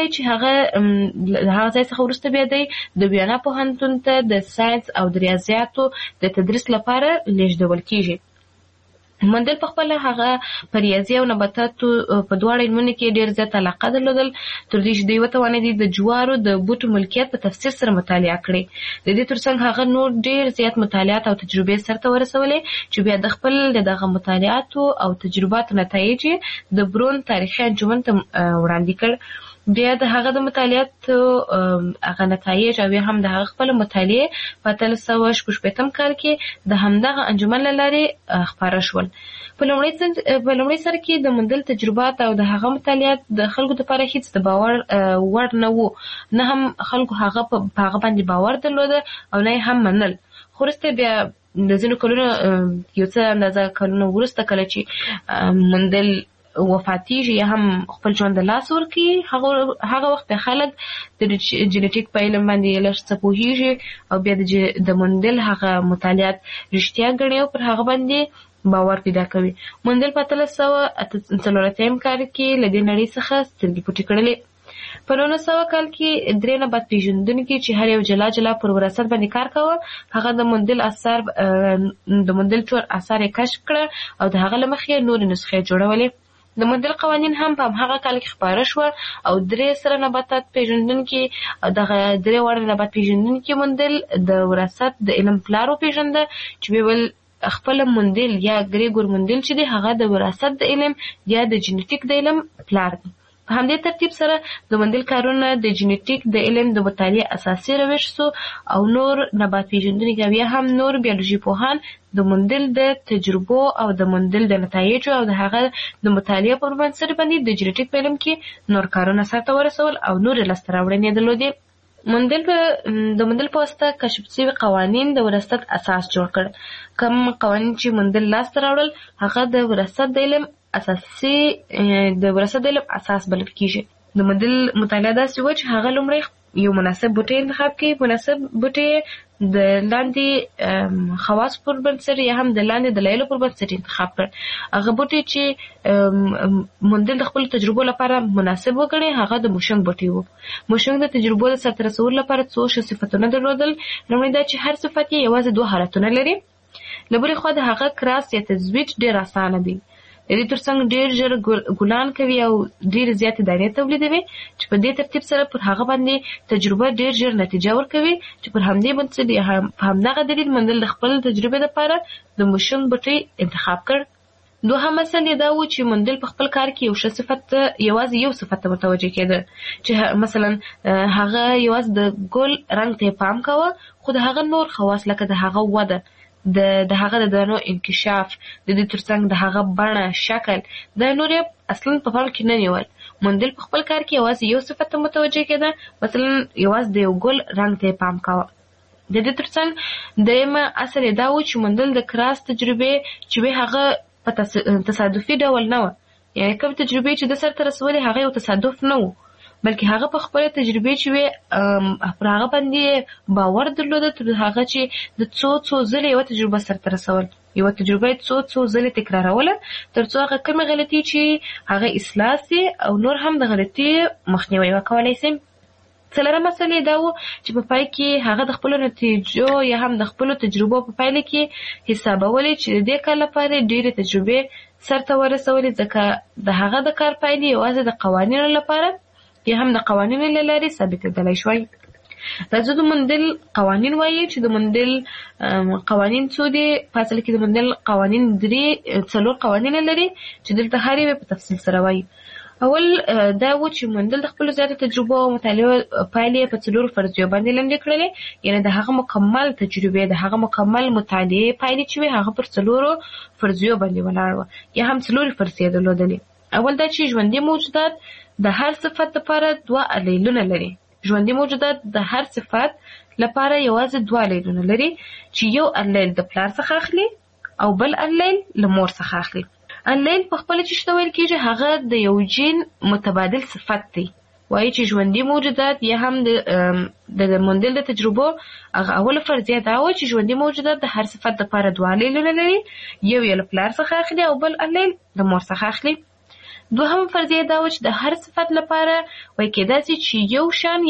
څخه وروسته بیا دی د ویانا پوهنتون ته د ساینس او د ریاضیاتو د تدریس لپاره لیږدول کیږي. مندل په خپل هغه په ریاضي او نباتاتو په دواړو علمونو کې ډېر زیات علاقه درلودل، تر دې چې دوی وتوانېدل د جوارو د بوټو ملکیت په تفصیل سره مطالعه کړي. د دې ترڅنګ هغه نور ډېر زیات مطالعات او تجربې سرته ورسولې چې بیا د خپل دغه مطالعاتو او تجرباتو نتایج د برون تاریخي انجمن ته وړاندې کړ. بیا د هغه د مطالعاتو هغه نتایج او هم د هغه خپل مطالعې په 1816 کال کې د همدغه انجمن له لارې خپاره شول. په لومړي سر کې د مندل تجربات او د هغه مطالعات د خلکو لپاره هیڅ د باور وړ نه وو، نه هم خلکو هغه په هغه باندې باور درلوده او نه هم منل. خو وروسته بیا د ځینو کلونو یو څه اندازه کلونو وروسته کله چې مندل وفاتیږي یا هم خپل ژوند د لاس ورکړي، هغه وخت خلک د جینیټیک په علم باندې لږ څه پوهېږي او بیا د مندل هغه مطالعات رښتیا ګڼي او پر هغه باندې باور پیدا کوي. مندل په 1840 کال کې له دې نړۍ څخه سترګې پټې کړلې. په 1900 کال کې 3 نبات پیژندونکي چې هر یو جلا پر وراثت باندې کار کاوه، هغه د مندل ټول آثار یې کشف کړه او د هغه له مخې نورې نسخې جوړولې. د مندل قوانین هم په هغه کال کې خپاره شوه او 3 نباتات پیژندونکي دغه 3 واړه نبات پیژندونکي مندل د وراثت د علم پلار وپېژنده چې ویل خپل مندل یا ګریګور مندل چې دی هغه د وراثت د علم یا د جینیټیک د علم پلار دی. په همدې ترتیب سره د مندل کارونه د جینیټیک د علم د مطالعې اساسي روش سو او نور نبات پیژندونکي او یا هم نور بیولوژي پوهان د مندل د تجربو او د مندل د نتایجو او د هغه د مطالعې پر بنسټ باندې د جینیټیک په علم کې نور کارونه سرته ورسول او نور لاسته راوړنې درلودې. د مندل په واسطه کشف شوي قوانین د وراثت اساس جوړ کړ. کوم قوانین چې مندل لاسته راوړل هغه د وراثت د علم اساس بلل کیږي. د مندل مطالعه داسې و چې هغه لومړی یو مناسب بوټی انتخاب کړي. مناسب بوټی د لاندې خواص پر بنسټ یا هم د لاندې دلایلو پر بنسټ انتخاب کړ. هغه بوټی چې موندل د خپل تجربو لپاره مناسب وګڼي هغه د موشنګ بوټی و. موشنګ د تجربو د سرته رسولو لپاره څو صفتونه درلودل. لومړی دا چې هر صفت یې یوازې 2 حالتونه لري. له بلې خوا د هغه کراس یا تزویج ډېر اسانه دی. د دې ترڅنګ ډېر ژر ګلان کوي او ډېرې زیاتې دانې تولیدوي چې په دې ترتیب سره پر هغه باندې تجربه ډېر ژر نتیجه ورکوي چې پر همدې بنسټ په همدغه دلیل موندل د خپل تجربې لپاره د موشنګ بوټی انتخاب کړ. دوهم مسله دا و چې موندل په خپل کار کې یو ښه صفت یوازې یو صفت ته متوجه کېده چې مثلا هغه یوازې د ګل رنګ ته پام کاوه خو د هغه نور خواص لکه د هغه وده د هغه د دانو انکشاف د دې ترڅنګ د هغه بڼه شکل د نور اصلا په پام کې نه نیول. موندل په خپل کار کې یوازې یو صفت ته متوجه کېده مثلا یوازې د یو ګل رنګ ته پام کاوه. د دې ترڅنګ درېیمه اصل دا و چې موندل د کراس تجربې چې هغه په تصادفي ډول نه و یعنی کوم تجربې چې د سرته رسولې هغه یو تصادف نه و بلکې هغه په خپل تجربې چې پر هغه باندې باور درلوده تر هغه چې د څو ځله یو تجربه سرته رسول یو تجربه څو ځله تکراروله ترڅو هغه کومه غلطي چې هغه اصلاح سي او نور هم د غلطي مخنیوي وکولای شي. څلورمه مسله دا و چې په پای کې هغه د خپل نتیجو یا هم د خپل تجربو په پایله کې حسابولې چې د دې کار لپاره ډېرې تجربې سرته ورسولې ځکه د هغه د کار پایلې یوازې د قوانینو لپاره یا هم د قوانینو له لارې ثابتېدلی شوی. راځو د موندل قوانین وایي چې د موندل قوانین څو دي. په اصل کې د موندل قوانین 4 قوانین لري چې دلته هر یو په تفصیل سره وایي. اول دا و چې موندل د خپل زیاته تجربه او مطالعه پایلې په 4 فرضیو باندې لاندې کړلې یعنی د هغه مکمل تجربه د هغه مکمل مطالعه پایلې چې هغه پر 4 فرضیو باندې ولاړ و یا هم 4 فرضیې درلودلې. اول دا چې ژوندي موجودات د هر صفت لپاره 2 الیلونه لري. ژوندي موجودات د هر صفت لپاره یوازې 2 الیلونه لري چې یو الیل د پلار څخه اخلي او بل الیل له مور څخه اخلي. الیل په خپل چې شته ویل کېږي هغه د یو جین متبادل صفت دی. وایي چې ژوندي موجودات یا هم د موندل د تجربو هغه اوله فرضیه دا و چې ژوندي موجودات د هر صفت لپاره 2 الیلونه لري یو یې له پلار څخه اخلي او بل الیل له مور څخه اخلي. دوهم فرضیه دا و چې د هر صفت لپاره وایي کېدای شي چې یو شان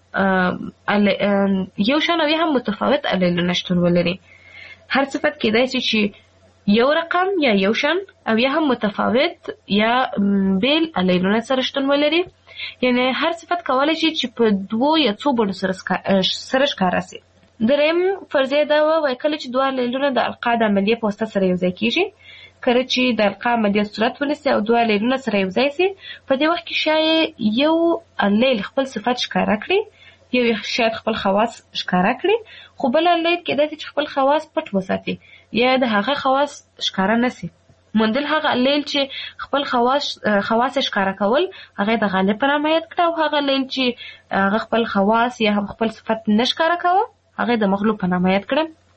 او یا هم متفاوت الیلونه شتون ولري. هر صفت کېدای شي چې یو رقم یا یو شان او یا هم متفاوت یا بیل الیلونه سره شتون ولري. یعنی هر صفت کولای شي چې په 2 یا 3 بڼو سره ښکاره شي. درېیم فرضیه دا وایي کله چې 2 الیلونه د القا د عملیې په واسطه سره یوځای کېږي کله چې د القا عملیه صورت ونیسي او 2 الیلونه سره یوځای شي په دې وخت کې شاید یو الیل خپل صفت ښکاره کړي یو شاید خپل خواص ښکاره کړي خو بل الیل کېدای شي چې خپل خواص پټ وساتي یا د هغه خواص ښکاره نشي. موندل هغه الیل چې خپل خواص ښکاره کول هغه د غالب په نامه یاد کړه او هغه الیل چې هغه خپل خواص یا هم خپل صفت نه ښکاره کوه هغه د مغلوب په نامه یاد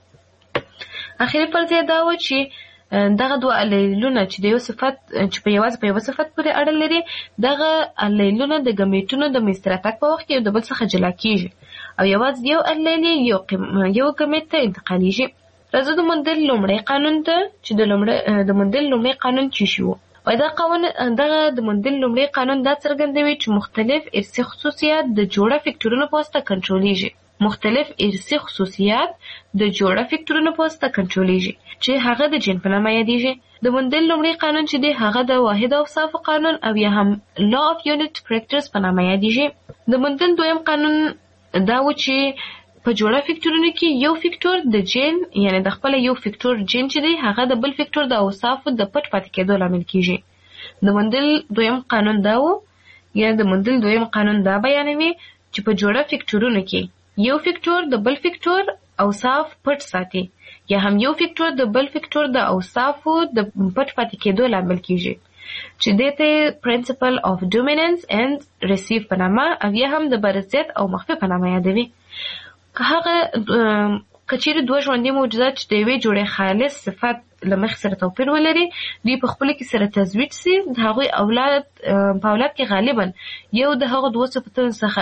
کړه. اخري فرضیه دا و چې دغه 2 الیلونه چې د یو صفت چې په یو صفت پورې اړه لري دغه الیلونه د ګمیټونو د منځته په وخت کې د بل څخه جلا کیږي او یوازې یو الیل یو ګمیټ ته انتقالیږي. راځو د موندل لومړی قانون ته چې د موندل لومړی قانون څه شی و. دغه د موندل لومړی قانون دا څرګندوي چې مختلف ارثي خصوصیات د جوړه فکټورونو په واسطه کنټرولېږي. مختلف ارثي خصوصیات د جوړه فکټورونو په واسطه کنټرولېږي چې هغه د جین په نامه یادېږي. د موندل لومړی قانون چې دی هغه د واحد اوصافو قانون او یا هم لا اف یونټ کریکټرز په نامه یادېږي. د موندل دویم قانون دا و چې په جوړه فکټورونو کې یو فکټور د جین یعنی د خپل یو فکټور جین چې دی هغه د بل فکټور د اوصافو د پټ پاتې کېدو لامل کېږي. د موندل دویم قانون دا و یا د موندل دویم قانون دا بیانوي چې په جوړه فکټورونو کې یو فکټور د بل فکټور اوصاف پټ ساتي یا هم یو فکټور د بل فکټور د اوصافو د پټ پاتې کېدو لامل کېږي چې دته پرنسپل اف ډومیننس اند ریسیو په نامه او یا هم د برزیت او مخفي په نامه یادوي. که هغه کچېرې 2 ژوندي موجودات چې د یوې جوړې خالص صفت له مخې سره توپیر ولري دوی په خپل کې سره تزویج سي د هغوی اولاد په اولاد کې غالبا یو د هغو 2 صفتونو څخه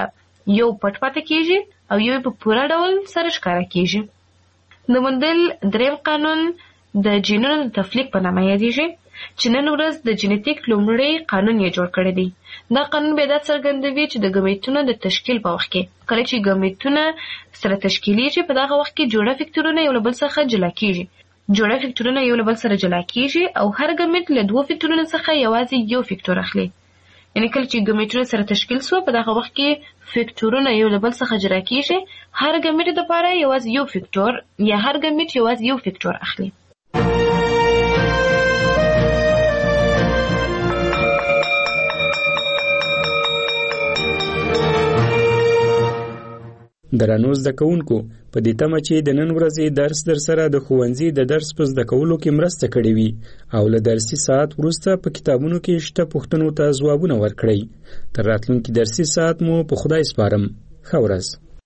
یو پټ پاتې کیږي او یو په پوره ډول سره ښکاره کیږي. د موندل دریم قانون د جینونو د تفلیق په نامه یادیږي چې نن ورځ د جینیټیک لومړی قانون یې جوړ کړی دی. دا قانون بیا دا څرګندوي چې د ګمیټونو د تشکیل په وخت کې کله چې ګمیټونه سره تشکیلیږي په دغه وخت کې جوړه فکټورونه یو له بل څخه جلا کیږي. جوړه فکټورونه یو له بل سره جلا کیږي او هر ګمیټ له دوه فکټورونو څخه یوازې یو فکټور اخلي. یعنی کله چې ګمیټونه سره تشکیل شو په دغه وخت کې فکټورونه یو له بل څخه جلا کیږي. هر ګمیټ لپاره یوازې یو فکټور یا هر ګمیټ یوازې یو فکټور اخلي. درنو زده کوونکو په دې تمه چې د نن ورځې درس در سره د ښوونځي د درس په زده کولو کې مرسته کړې وي او له درسي ساعت وروسته په کتابونو کې شته پوښتنو ته ځوابونه ورکړئ. تر راتلونکي درسي ساعت مو په خدای سپارم. ښه ورځ.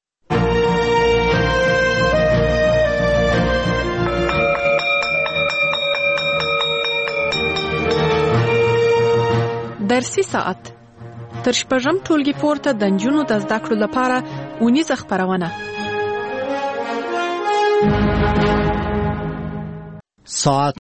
درسي ساعت تر شپږم ټولګي پورته د نجونو د زده کړو لپاره اونیزه خپرونه. ساعت